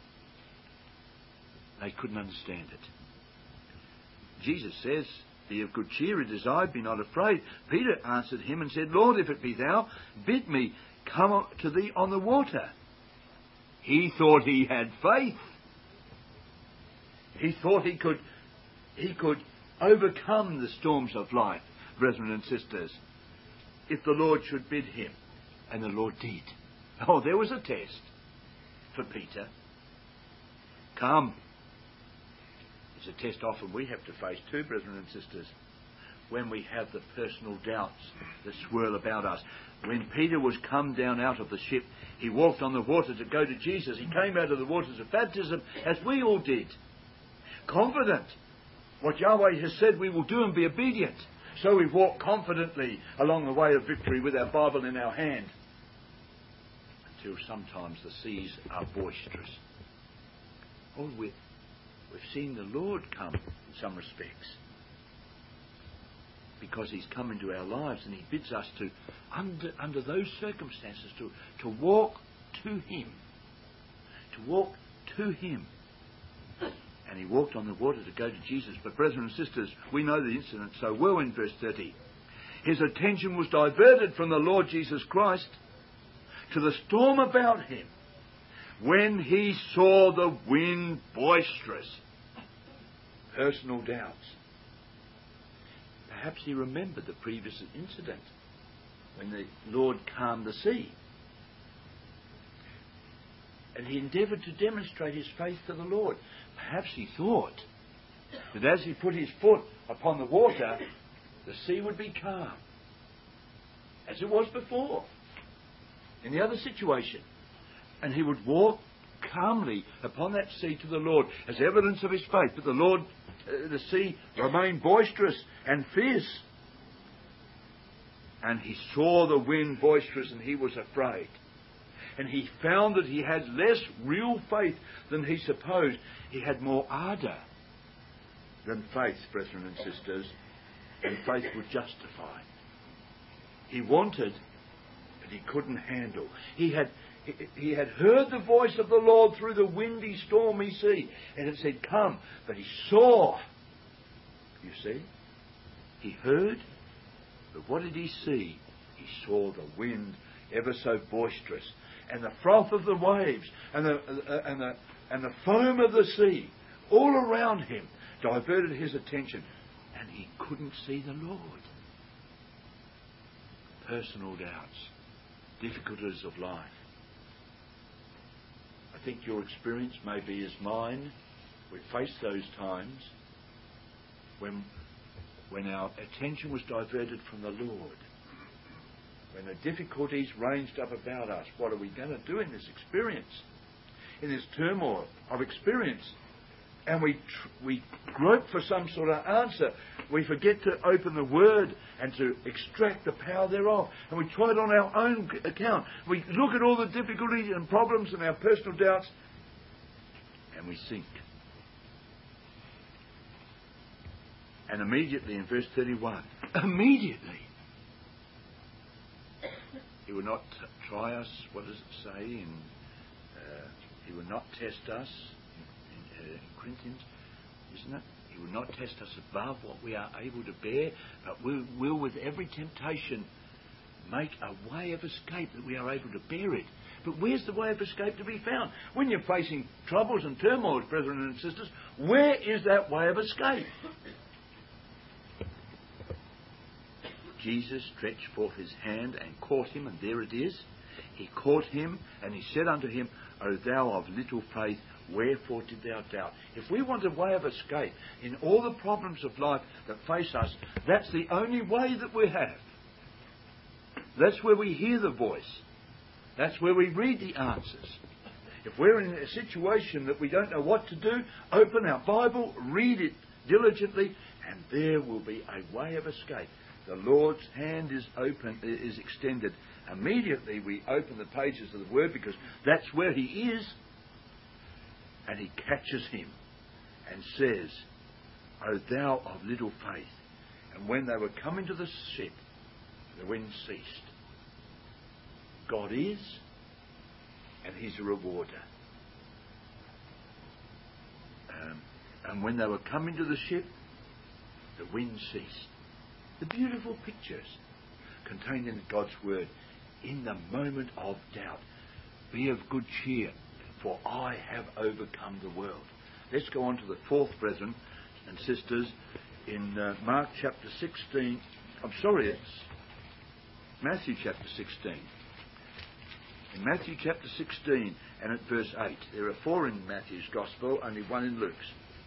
They couldn't understand it. Jesus says, be of good cheer, it is I, be not afraid. Peter answered him and said, Lord, if it be thou, bid me come to thee on the water. He thought he had faith. He thought he could, he could overcome the storms of life, brethren and sisters, if the Lord should bid him. And the Lord did. Oh, there was a test for Peter. Come. It's a test often we have to face too, brethren and sisters, when we have the personal doubts that swirl about us. When Peter was come down out of the ship, he walked on the water to go to Jesus. He came out of the waters of baptism, as we all did, confident what Yahweh has said we will do and be obedient. So we walk confidently along the way of victory with our Bible in our hand. feel sometimes the seas are boisterous. Oh, we've, we've seen the Lord come in some respects, because he's come into our lives and he bids us to, under, under those circumstances, to, to walk to him. To walk to him. And he walked on the water to go to Jesus. But brethren and sisters, we know the incident so well in verse thirty. His attention was diverted from the Lord Jesus Christ to the storm about him when he saw the wind boisterous. Personal doubts. Perhaps he remembered the previous incident when the Lord calmed the sea. And he endeavoured to demonstrate his faith to the Lord. Perhaps he thought that as he put his foot upon the water, the sea would be calm, as it was before, in the other situation. And he would walk calmly upon that sea to the Lord as evidence of his faith. But the Lord, uh, the sea remained boisterous and fierce. And he saw the wind boisterous and he was afraid. And he found that he had less real faith than he supposed. He had more ardour than faith, brethren and sisters, and faith would justify. He wanted, but he couldn't handle. He had he, he had heard the voice of the Lord through the windy, stormy sea, and it said, "Come," but he saw. You see? He heard, but what did he see? He saw the wind ever so boisterous, and the froth of the waves, and the, uh, and the, and the foam of the sea, all around him, diverted his attention, and he couldn't see the Lord. Personal doubts, difficulties of life. I think your experience may be as mine. We face those times when, when our attention was diverted from the Lord. When the difficulties ranged up about us, what are we going to do in this experience? In this turmoil of experience? And we tr- we grope for some sort of answer. We forget to open the Word and to extract the power thereof. And we try it on our own account. We look at all the difficulties and problems and our personal doubts, and we sink. And immediately in verse thirty-one, immediately, he will not t- try us, what does it say? In, uh, he will not test us, in, in, uh, in Corinthians, isn't it? He will not test us above what we are able to bear, but will, will with every temptation make a way of escape that we are able to bear it. But where's the way of escape to be found? When you're facing troubles and turmoils, brethren and sisters, where is that way of escape? Jesus stretched forth his hand and caught him, and there it is. He caught him, and he said unto him, O thou of little faith, wherefore did thou doubt? If we want a way of escape in all the problems of life that face us, that's the only way that we have. That's where we hear the voice. That's where we read the answers. If we're in a situation that we don't know what to do, open our Bible, read it diligently, and there will be a way of escape. The Lord's hand is open, is extended. Immediately we open the pages of the Word, because that's where he is. And he catches him and says, O thou of little faith. And when they were coming to the ship, the wind ceased. God is, and he's a rewarder. Um, and when they were coming to the ship, the wind ceased. The beautiful pictures contained in God's Word. In the moment of doubt, be of good cheer, for I have overcome the world. Let's go on to the fourth, brethren and sisters, in uh, Mark chapter sixteen. I'm sorry, it's Matthew chapter sixteen. In Matthew chapter sixteen and at verse eight. There are four in Matthew's Gospel, only one in Luke's.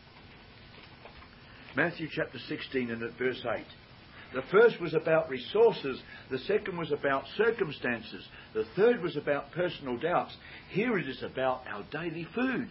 Matthew chapter sixteen and at verse eight. The first was about resources. The second was about circumstances. The third was about personal doubts. Here it is about our daily food.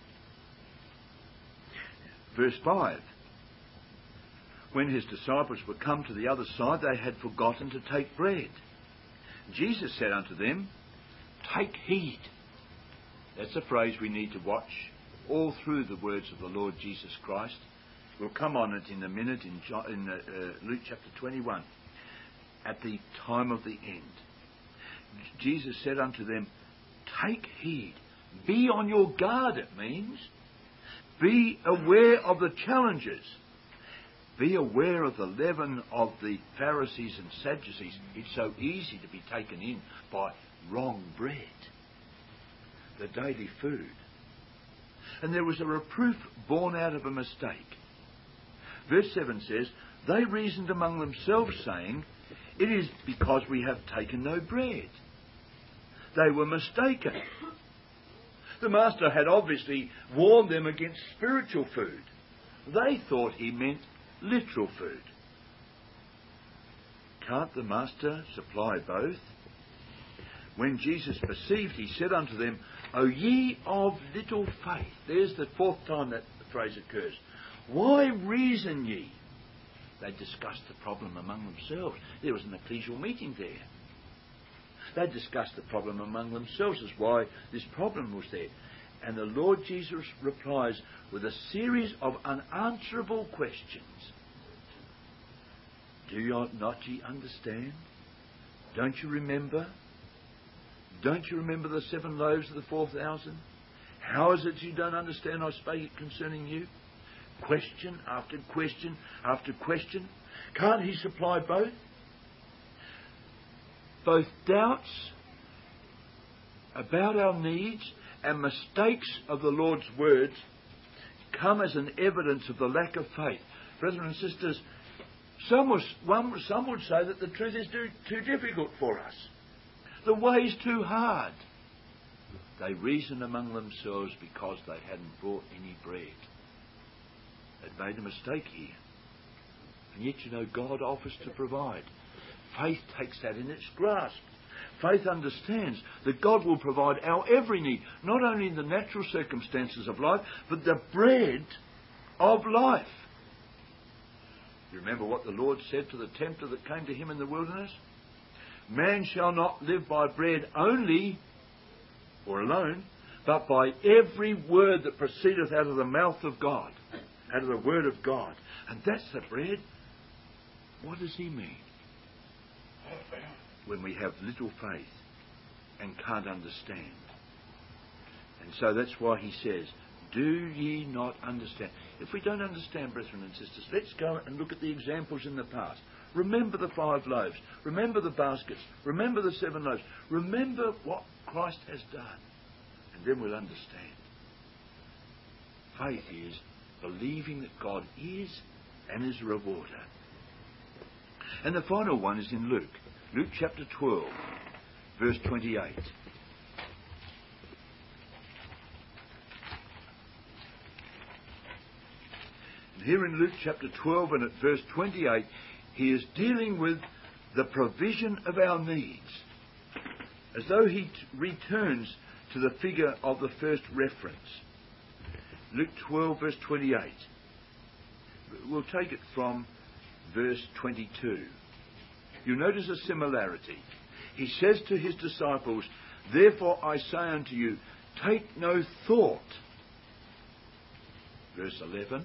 Verse five. When his disciples were come to the other side, they had forgotten to take bread. Jesus said unto them, take heed. That's a phrase we need to watch all through the words of the Lord Jesus Christ. We'll come on it in a minute in, John, in uh, Luke chapter twenty-one. At the time of the end, Jesus said unto them, take heed. Be on your guard, it means. Be aware of the challenges. Be aware of the leaven of the Pharisees and Sadducees. It's so easy to be taken in by wrong bread, the daily food. And there was a reproof born out of a mistake. Verse seven says, they reasoned among themselves, saying, it is because we have taken no bread. They were mistaken. The Master had obviously warned them against spiritual food. They thought he meant literal food. Can't the Master supply both? When Jesus perceived, he said unto them, O ye of little faith. There's the fourth time that phrase occurs. Why reason ye? They discussed the problem among themselves. There was an ecclesial meeting there. They discussed the problem among themselves as why this problem was there. And the Lord Jesus replies with a series of unanswerable questions. Do you not ye understand? Don't you remember? Don't you remember the seven loaves of the four thousand? How is it you don't understand? I spake it concerning you. Question after question after question. Can't he supply both? Both doubts about our needs and mistakes of the Lord's words come as an evidence of the lack of faith. Brethren and sisters, some, was, one, some would say that the truth is too, too difficult for us. The way's too hard. They reasoned among themselves because they hadn't brought any bread. They'd made a mistake here. And yet, you know, God offers to provide. Faith takes that in its grasp. Faith understands that God will provide our every need, not only in the natural circumstances of life, but the bread of life. You remember what the Lord said to the tempter that came to him in the wilderness? Man shall not live by bread only, or alone, but by every word that proceedeth out of the mouth of God, out of the word of God. And that's the bread. What does he mean? When we have little faith and can't understand. And so that's why he says, do ye not understand? If we don't understand, brethren and sisters, let's go and look at the examples in the past. Remember the five loaves. Remember the baskets. Remember the seven loaves. Remember what Christ has done. And then we'll understand. Faith is believing that God is and is a rewarder. And the final one is in Luke. Luke chapter twelve, verse twenty-eight. And here in Luke chapter twelve and at verse twenty-eight, he is dealing with the provision of our needs, as though he t- returns to the figure of the first reference. Luke twelve, verse twenty-eight. We'll take it from verse twenty-two. You notice a similarity. He says to his disciples, therefore I say unto you, take no thought. Verse eleven.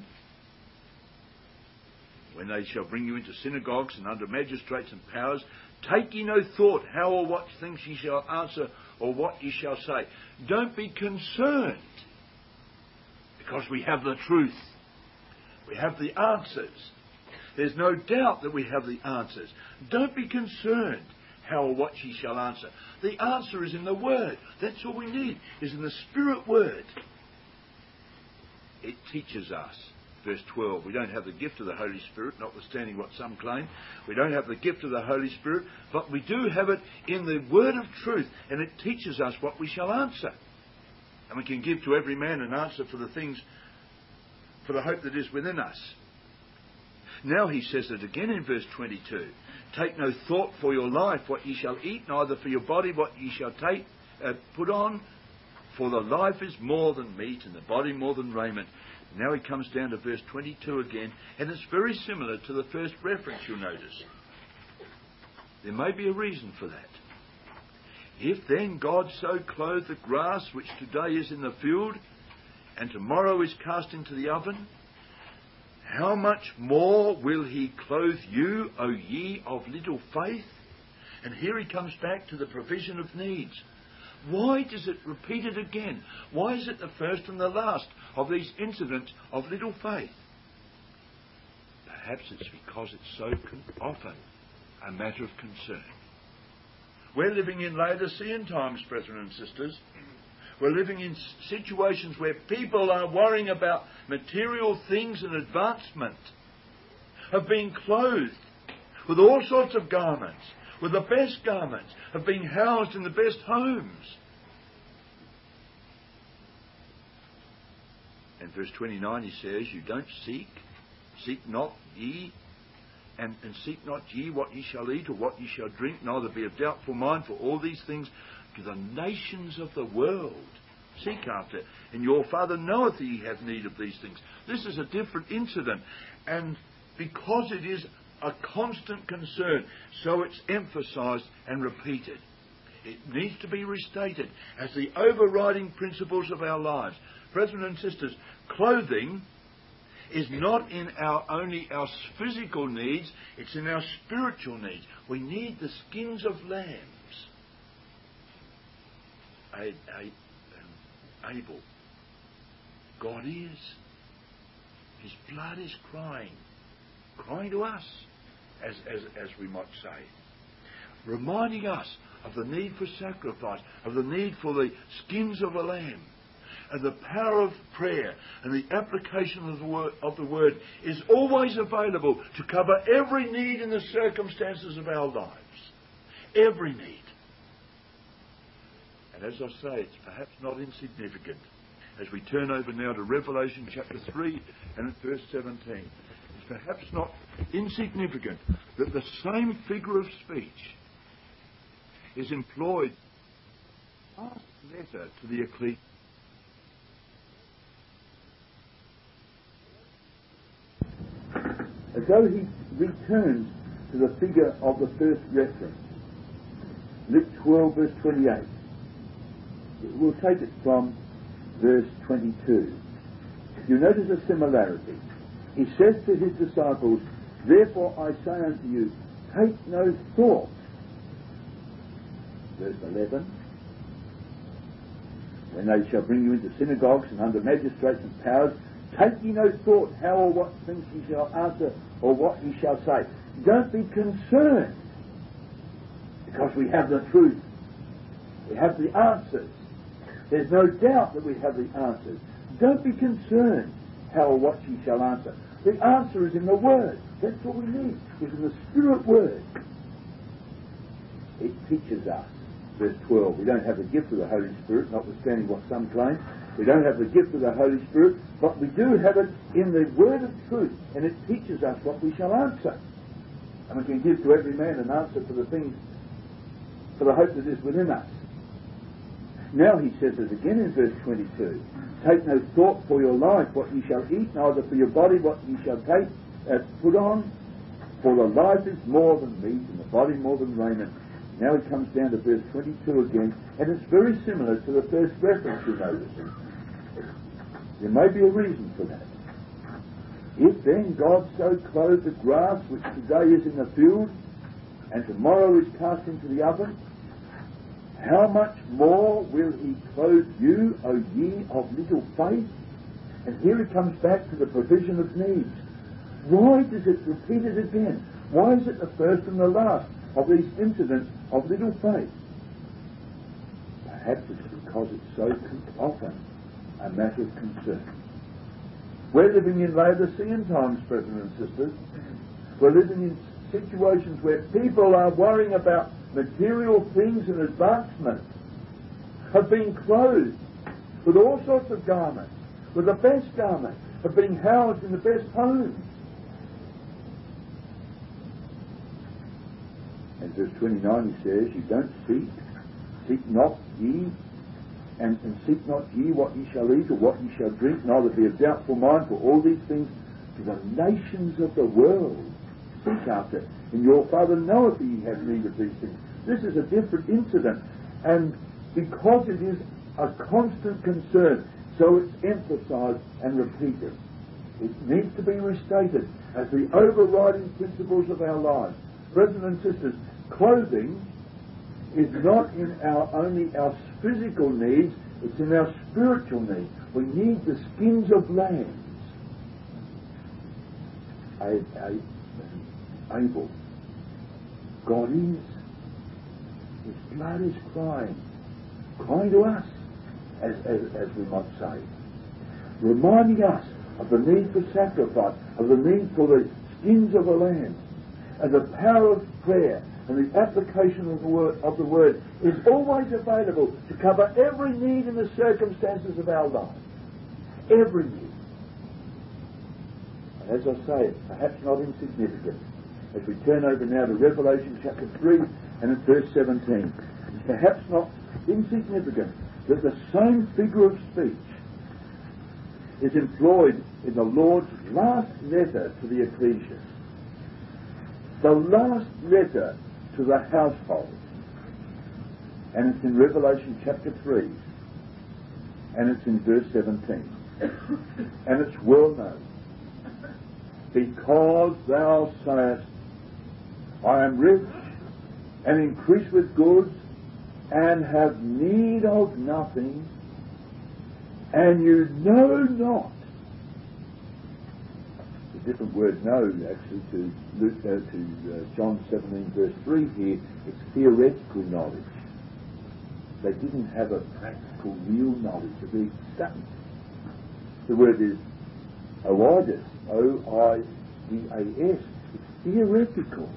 When they shall bring you into synagogues and under magistrates and powers, take ye no thought how or what things ye shall answer or what ye shall say. Don't be concerned, because we have the truth. We have the answers. There's no doubt that we have the answers. Don't be concerned how or what ye shall answer. The answer is in the Word. That's all we need, is in the Spirit Word. It teaches us. Verse twelve, we don't have the gift of the Holy Spirit, notwithstanding what some claim. We don't have the gift of the Holy Spirit, but we do have it in the Word of truth, and it teaches us what we shall answer. And we can give to every man an answer for the things, for the hope that is within us. Now he says it again in verse twenty-two. Take no thought for your life, what ye shall eat, neither for your body, what ye shall take, uh, put on. For the life is more than meat, and the body more than raiment. Now he comes down to verse twenty-two again, and it's very similar to the first reference, you'll notice. There may be a reason for that. If then God so clothe the grass which today is in the field, and tomorrow is cast into the oven, how much more will he clothe you, O ye of little faith? And here he comes back to the provision of needs. Why does it repeat it again? Why is it the first and the last of these incidents of little faith? Perhaps it's because it's so con- often a matter of concern. We're living in Laodicean times, brethren and sisters. We're living in situations where people are worrying about material things and advancement, of being clothed with all sorts of garments, with the best garments, of being housed in the best homes. In verse twenty-nine he says, you don't seek, seek not ye, and, and seek not ye what ye shall eat or what ye shall drink, neither be of doubtful mind, for all these things to the nations of the world seek after, and your Father knoweth that ye have need of these things. This is a different incident, and because it is a constant concern, so it's emphasised and repeated. It needs to be restated as the overriding principles of our lives. Brethren and sisters, clothing is not in our only our physical needs, it's in our spiritual needs. We need the skins of lambs. A, a, um, Abel, God is. His blood is crying, crying to us, as, as, as we might say, reminding us of the need for sacrifice, of the need for the skins of a lamb. And the power of prayer and the application of the word, of the word is always available to cover every need in the circumstances of our lives. Every need. And as I say, it's perhaps not insignificant. As we turn over now to Revelation chapter three and at verse seventeen. It's perhaps not insignificant that the same figure of speech is employed in the last letter to the ecclesia. As though he returns to the figure of the first reference. Luke twelve verse twenty-eight. We'll take it from verse twenty-two. You notice a similarity. He says to his disciples, therefore I say unto you, take no thought. Verse eleven. When they shall bring you into synagogues and under magistrates and powers, take ye no thought how or what things ye shall answer or what ye shall say. Don't be concerned, because we have the truth. We have the answers. There's no doubt that we have the answers. Don't be concerned how or what ye shall answer. The answer is in the Word. That's what we need, is in the Spirit Word. It teaches us. Verse twelve, we don't have the gift of the Holy Spirit, notwithstanding what some claim. We don't have the gift of the Holy Spirit, but we do have it in the word of truth, and it teaches us what we shall answer. And we can give to every man an answer for the things, for the hope that is within us. Now he says it again in verse twenty-two. Take no thought for your life, what ye shall eat, neither for your body, what ye shall take, uh, put on. For the life is more than meat, and the body more than raiment. Now he comes down to verse twenty-two again, and it's very similar to the first reference you notice. There may be a reason for that. If then God so clothe the grass which today is in the field, and tomorrow is cast into the oven, how much more will he clothe you, O ye of little faith? And here it comes back to the provision of needs. Why does it repeat it again? Why is it the first and the last of these incidents of little faith? Perhaps it's because it's so often a matter of concern. We're living in Laodicean times, brethren and sisters. We're living in situations where people are worrying about material things and advancement, have been clothed with all sorts of garments, with the best garments, have been housed in the best homes. And verse twenty-nine he says, you don't seek, seek not ye, and, and seek not ye what ye shall eat or what ye shall drink, neither be of doubtful mind, for all these things to the nations of the world seek after, and your Father knoweth that ye have need of these things. This is a different incident. And because it is a constant concern, so it's emphasized and repeated. It needs to be restated as the overriding principles of our lives. Brothers and sisters, clothing is not in our only our physical needs, it's in our spiritual needs. We need the skins of lambs. Abel, God is. His blood is crying, crying to us, as, as, as we might say, reminding us of the need for sacrifice, of the need for the skins of the lamb, and the power of prayer and the application of the word, of the word is always available to cover every need in the circumstances of our life. Every need. And as I say, perhaps not insignificant. As we turn over now to Revelation chapter three and at verse seventeen, it's perhaps not insignificant that the same figure of speech is employed in the Lord's last letter to the Ecclesias. The last letter to the household. And it's in Revelation chapter three. And it's in verse seventeen. And it's well known. Because thou sayest, I am rich and increase with goods and have need of nothing, and you know not. The different word know actually to Luke, uh, to uh, John seventeen verse three here, it's theoretical knowledge. They didn't have a practical, real knowledge of these stuff. The word is oides, O I D A S. It's theoretical.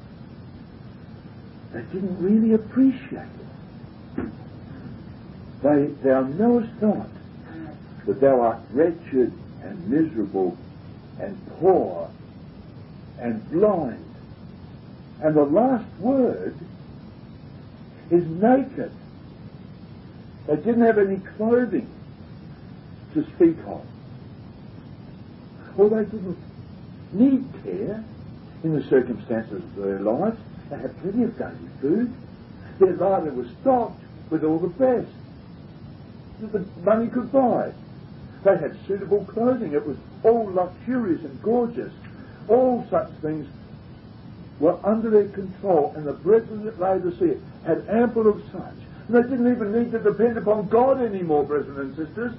They didn't really appreciate it. They, thou knowest not that thou art wretched and miserable and poor and blind. And the last word is naked. They didn't have any clothing to speak of. Well, they didn't need care in the circumstances of their lives. They had plenty of daily food. Their larder was stocked with all the best that the money could buy. They had suitable clothing. It was all luxurious and gorgeous. All such things were under their control, and the brethren at Laodicea had ample of such. And they didn't even need to depend upon God anymore, brethren and sisters.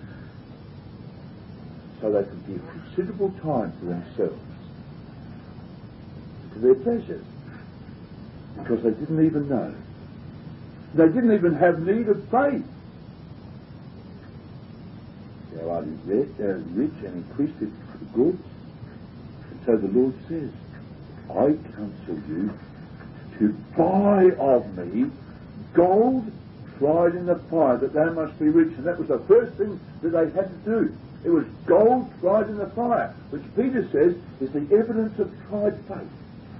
So they could give considerable time to themselves, to their pleasures, because they didn't even know. They didn't even have need of faith. Thou art rich and increased with goods. And so the Lord says, I counsel you to buy of me gold tried in the fire, that thou must be rich. And that was the first thing that they had to do. It was gold tried in the fire, which Peter says is the evidence of tried faith.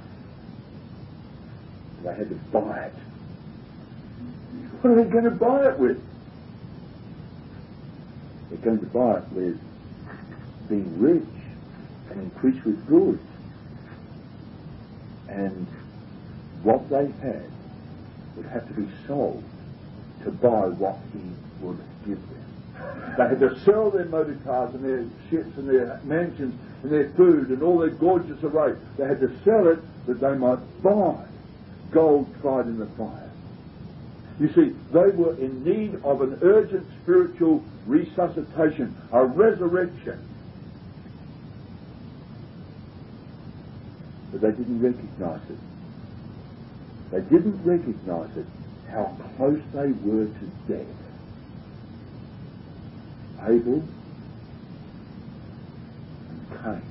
They had to buy it. What are they going to buy it with? They're going to buy it with being rich and increased with goods. And what they had would have to be sold to buy what he would give them. They had to sell their motor cars and their ships and their mansions and their food and all their gorgeous array. They had to sell it that they might buy gold tried in the fire. You see, they were in need of an urgent spiritual resuscitation, a resurrection. But they didn't recognize it. They didn't recognize it, how close they were to death. Abel and Cain.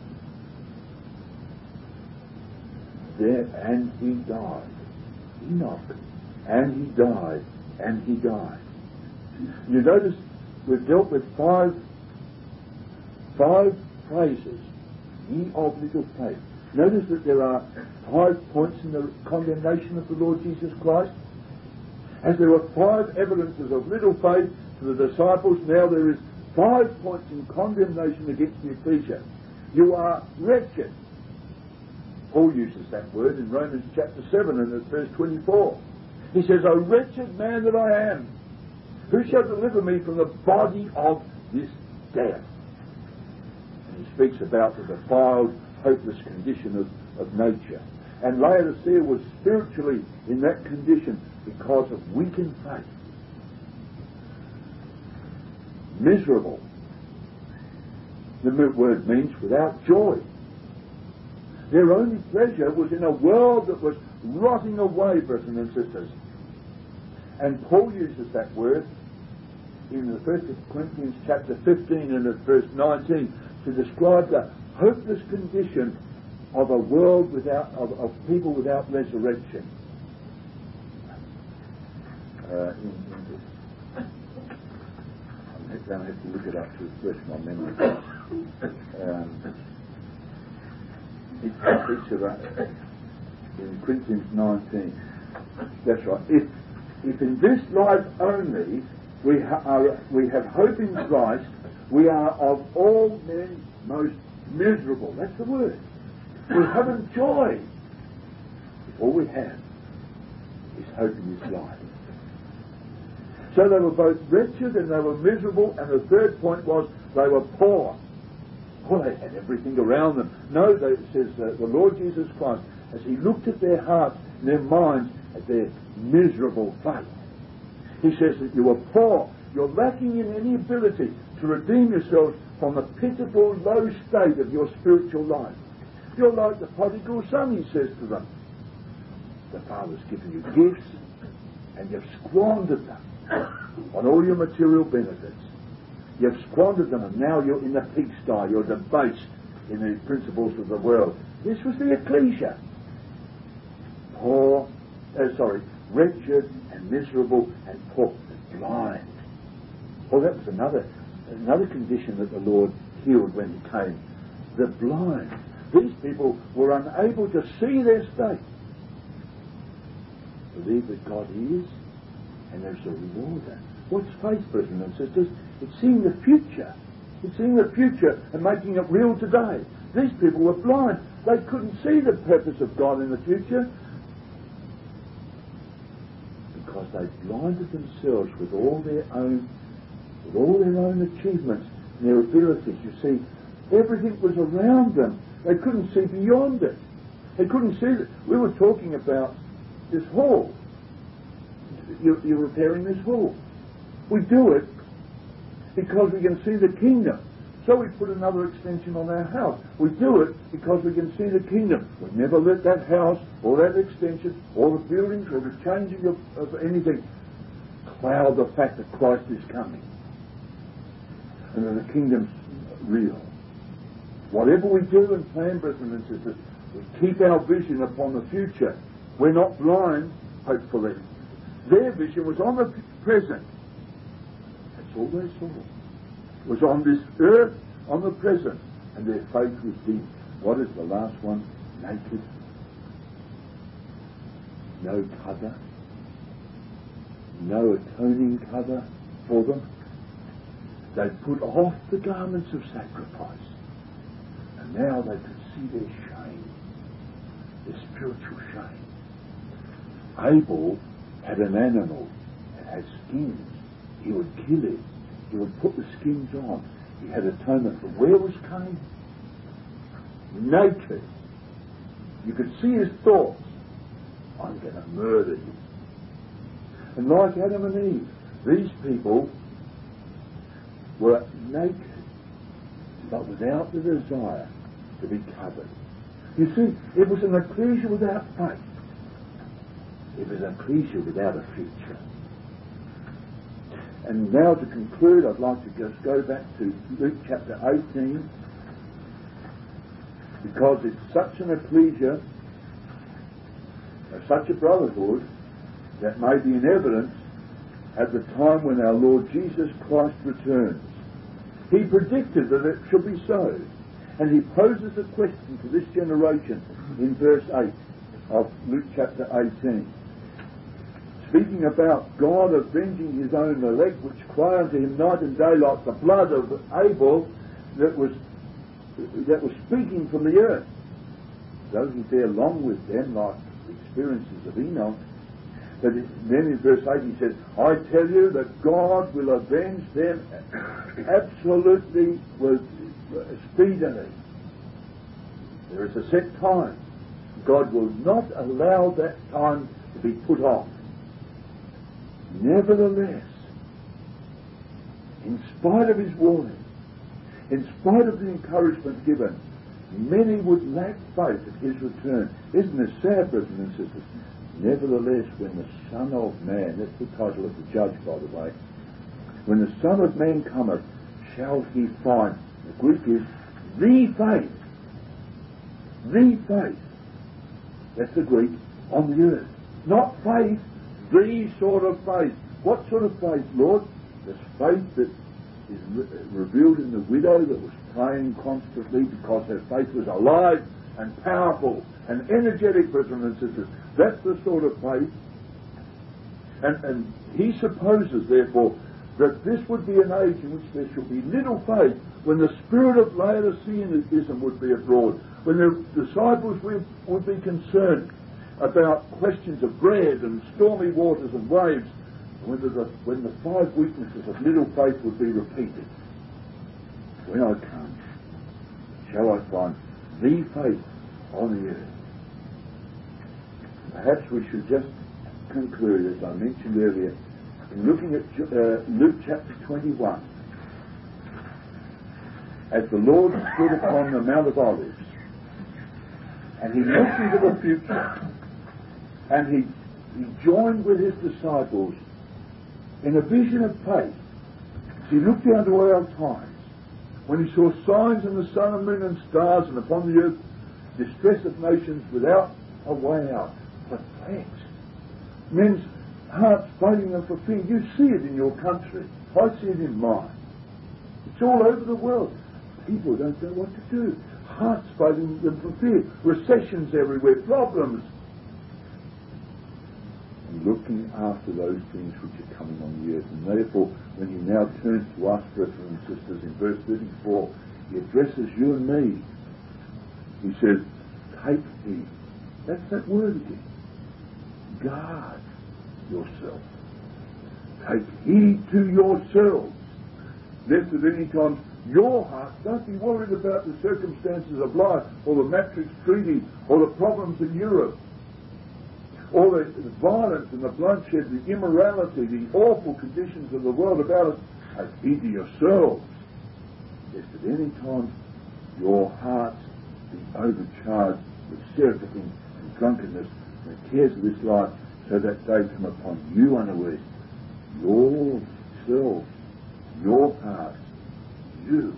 There, and he died. Enoch. And he died. And he died. You notice we've dealt with five five phrases. Ye of little faith. Notice that there are five points in the condemnation of the Lord Jesus Christ. As there were five evidences of little faith to the disciples, now there is five points in condemnation against the ecclesia. You are wretched. Paul uses that word in Romans chapter seven and at verse twenty-four. He says, O wretched man that I am, who shall deliver me from the body of this death? And he speaks about the defiled, hopeless condition of, of nature. And Laodicea was spiritually in that condition because of weakened faith. Miserable. The word means without joy. Their only pleasure was in a world that was rotting away, brothers and sisters. And Paul uses that word in the First Corinthians chapter fifteen and at verse nineteen to describe the hopeless condition of a world without, of, of people without resurrection. Uh, in, in I'm going to have to look it up to refresh my memory. Um, it speaks about in Corinthians nineteen. That's right. If if in this life only we ha- are we have hope in Christ, we are of all men most miserable. That's the word. We haven't joy. All we have is hope in this life. So they were both wretched and they were miserable, and the third point was they were poor. Well, they had everything around them. No, they, it says uh, the Lord Jesus Christ, as he looked at their hearts and their minds, at their miserable faith, he says that you are poor. You're lacking in any ability to redeem yourselves from the pitiful, low state of your spiritual life. You're like the prodigal son, he says to them. The Father's given you gifts, and you've squandered them on all your material benefits. You've squandered them, and now you're in the pigsty. You're debased in the principles of the world. This was the ecclesia. Poor, uh, sorry, wretched and miserable and poor, and blind. Well, that was another another condition that the Lord healed when he came. The blind. These people were unable to see their state. Believe that God is, and there's a rewarder. What's faith, brothers and sisters? It's seeing the future. It's seeing the future and making it real today. These people were blind. They couldn't see the purpose of God in the future because they blinded themselves with all their own, with all their own achievements and their abilities. You see, everything was around them. They couldn't see beyond it. They couldn't see that. We were talking about this hall. You're, you're repairing this hall. We do it because we can see the kingdom. So we put another extension on our house. We do it because we can see the kingdom. We never let that house or that extension or the buildings or the changing of, of anything cloud the fact that Christ is coming and that the kingdom's real. Whatever we do and plan, brothers and sisters, we keep our vision upon the future. We're not blind, hopefully. Their vision was on the present. That's all they saw. It was on this earth, on the present. And their faith was deep. What is the last one? Naked. No cover. No atoning cover for them. They put off the garments of sacrifice. And now they could see their shame. Their spiritual shame. Abel had an animal that had skins. He would kill it. He would put the skins on. He had atonement. But where was Cain? Naked. You could see his thoughts. I'm going to murder you. And like Adam and Eve, these people were naked, but without the desire to be covered. You see, it was an ecclesia without faith. It was an ecclesia without a future. And now to conclude, I'd like to just go back to Luke chapter eighteen, because it's such an ecclesia, such a brotherhood, that may be in evidence at the time when our Lord Jesus Christ returns. He predicted that it should be so. And he poses a question to this generation in verse eight of Luke chapter eighteen. Speaking about God avenging his own elect, which cry unto him night and day like the blood of Abel that was that was speaking from the earth. Though he bear long with them like the experiences of Enoch. But then in verse eight he says, I tell you that God will avenge them absolutely, with, speedily. There is a set time. God will not allow that time to be put off. Nevertheless, in spite of his warning, in spite of the encouragement given, many would lack faith at his return. Isn't this sad, brothers and sisters? Nevertheless, when the Son of Man, that's the title of the judge, by the way, when the Son of Man cometh, shall he find, the Greek is, the faith, the faith, that's the Greek, on the earth. Not faith, the sort of faith. What sort of faith, Lord? This faith that is re- revealed in the widow that was praying constantly because her faith was alive and powerful and energetic, brothers and sisters. That's the sort of faith. And, and he supposes, therefore, that this would be an age in which there should be little faith, when the spirit of Laodiceanism would be abroad, when the disciples would, would be concerned about questions of bread and stormy waters and waves, when the, when the five weaknesses of little faith would be repeated. When I come, shall I find the faith on the earth? Perhaps we should just conclude, as I mentioned earlier, in looking at uh, Luke chapter twenty-one. As the Lord stood upon the Mount of Olives, and he looked into the future, and he, he joined with his disciples in a vision of faith. As he looked down to our times, when he saw signs in the sun and moon and stars, and upon the earth distress of nations without a way out, perplexed, men's hearts failing them for fear. You see it in your country. I see it in mine. It's all over the world. People don't know what to do. Hearts failing them for fear. Recessions everywhere. Problems. And looking after those things which are coming on the earth. And therefore, when he now turns to us, brothers and sisters, in verse thirty-four, he addresses you and me. He says, take heed. That's that word again. Guard yourself. Take heed to yourselves, lest at any time your heart, don't be worried about the circumstances of life, or the Maastricht Treaty, or the problems in Europe, or the, the violence and the bloodshed, the immorality, the awful conditions of the world about us. Take heed to yourselves, lest at any time your hearts be overcharged with surfeiting and drunkenness and the cares of this life, so that day come upon you unawares. Yourselves, your hearts, you.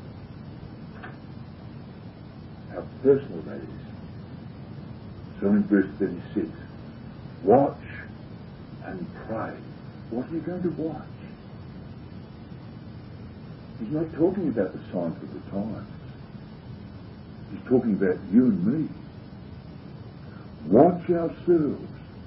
How personal that is. So in verse thirty-six, watch and pray. What are you going to watch? He's not talking about the signs of the times. He's talking about you and me. Watch ourselves.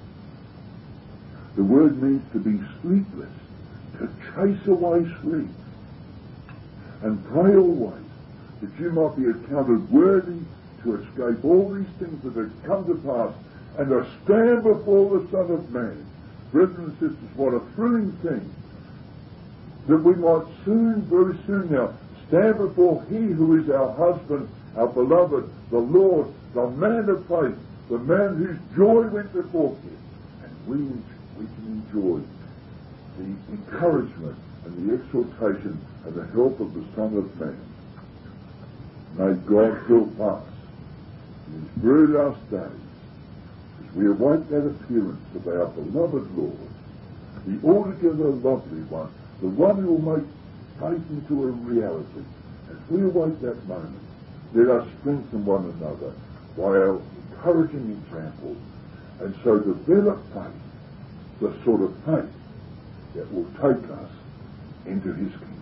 The word means to be sleepless, to chase away sleep. And pray always that you might be accounted worthy to escape all these things that have come to pass and to stand before the Son of Man. Brothers and sisters, what a thrilling thing that we might soon, very soon now, stand before He who is our husband, our beloved, the Lord, the man of faith, the man whose joy went before Him. And we, we can enjoy the encouragement and the exhortation and the help of the Son of Man. May God help us in His very last days as we await that appearance of our beloved Lord, the altogether lovely one, the one who will make faith into a reality. As we await that moment, let us strengthen one another by our encouraging example, and so develop faith, the sort of faith that will take us into His kingdom.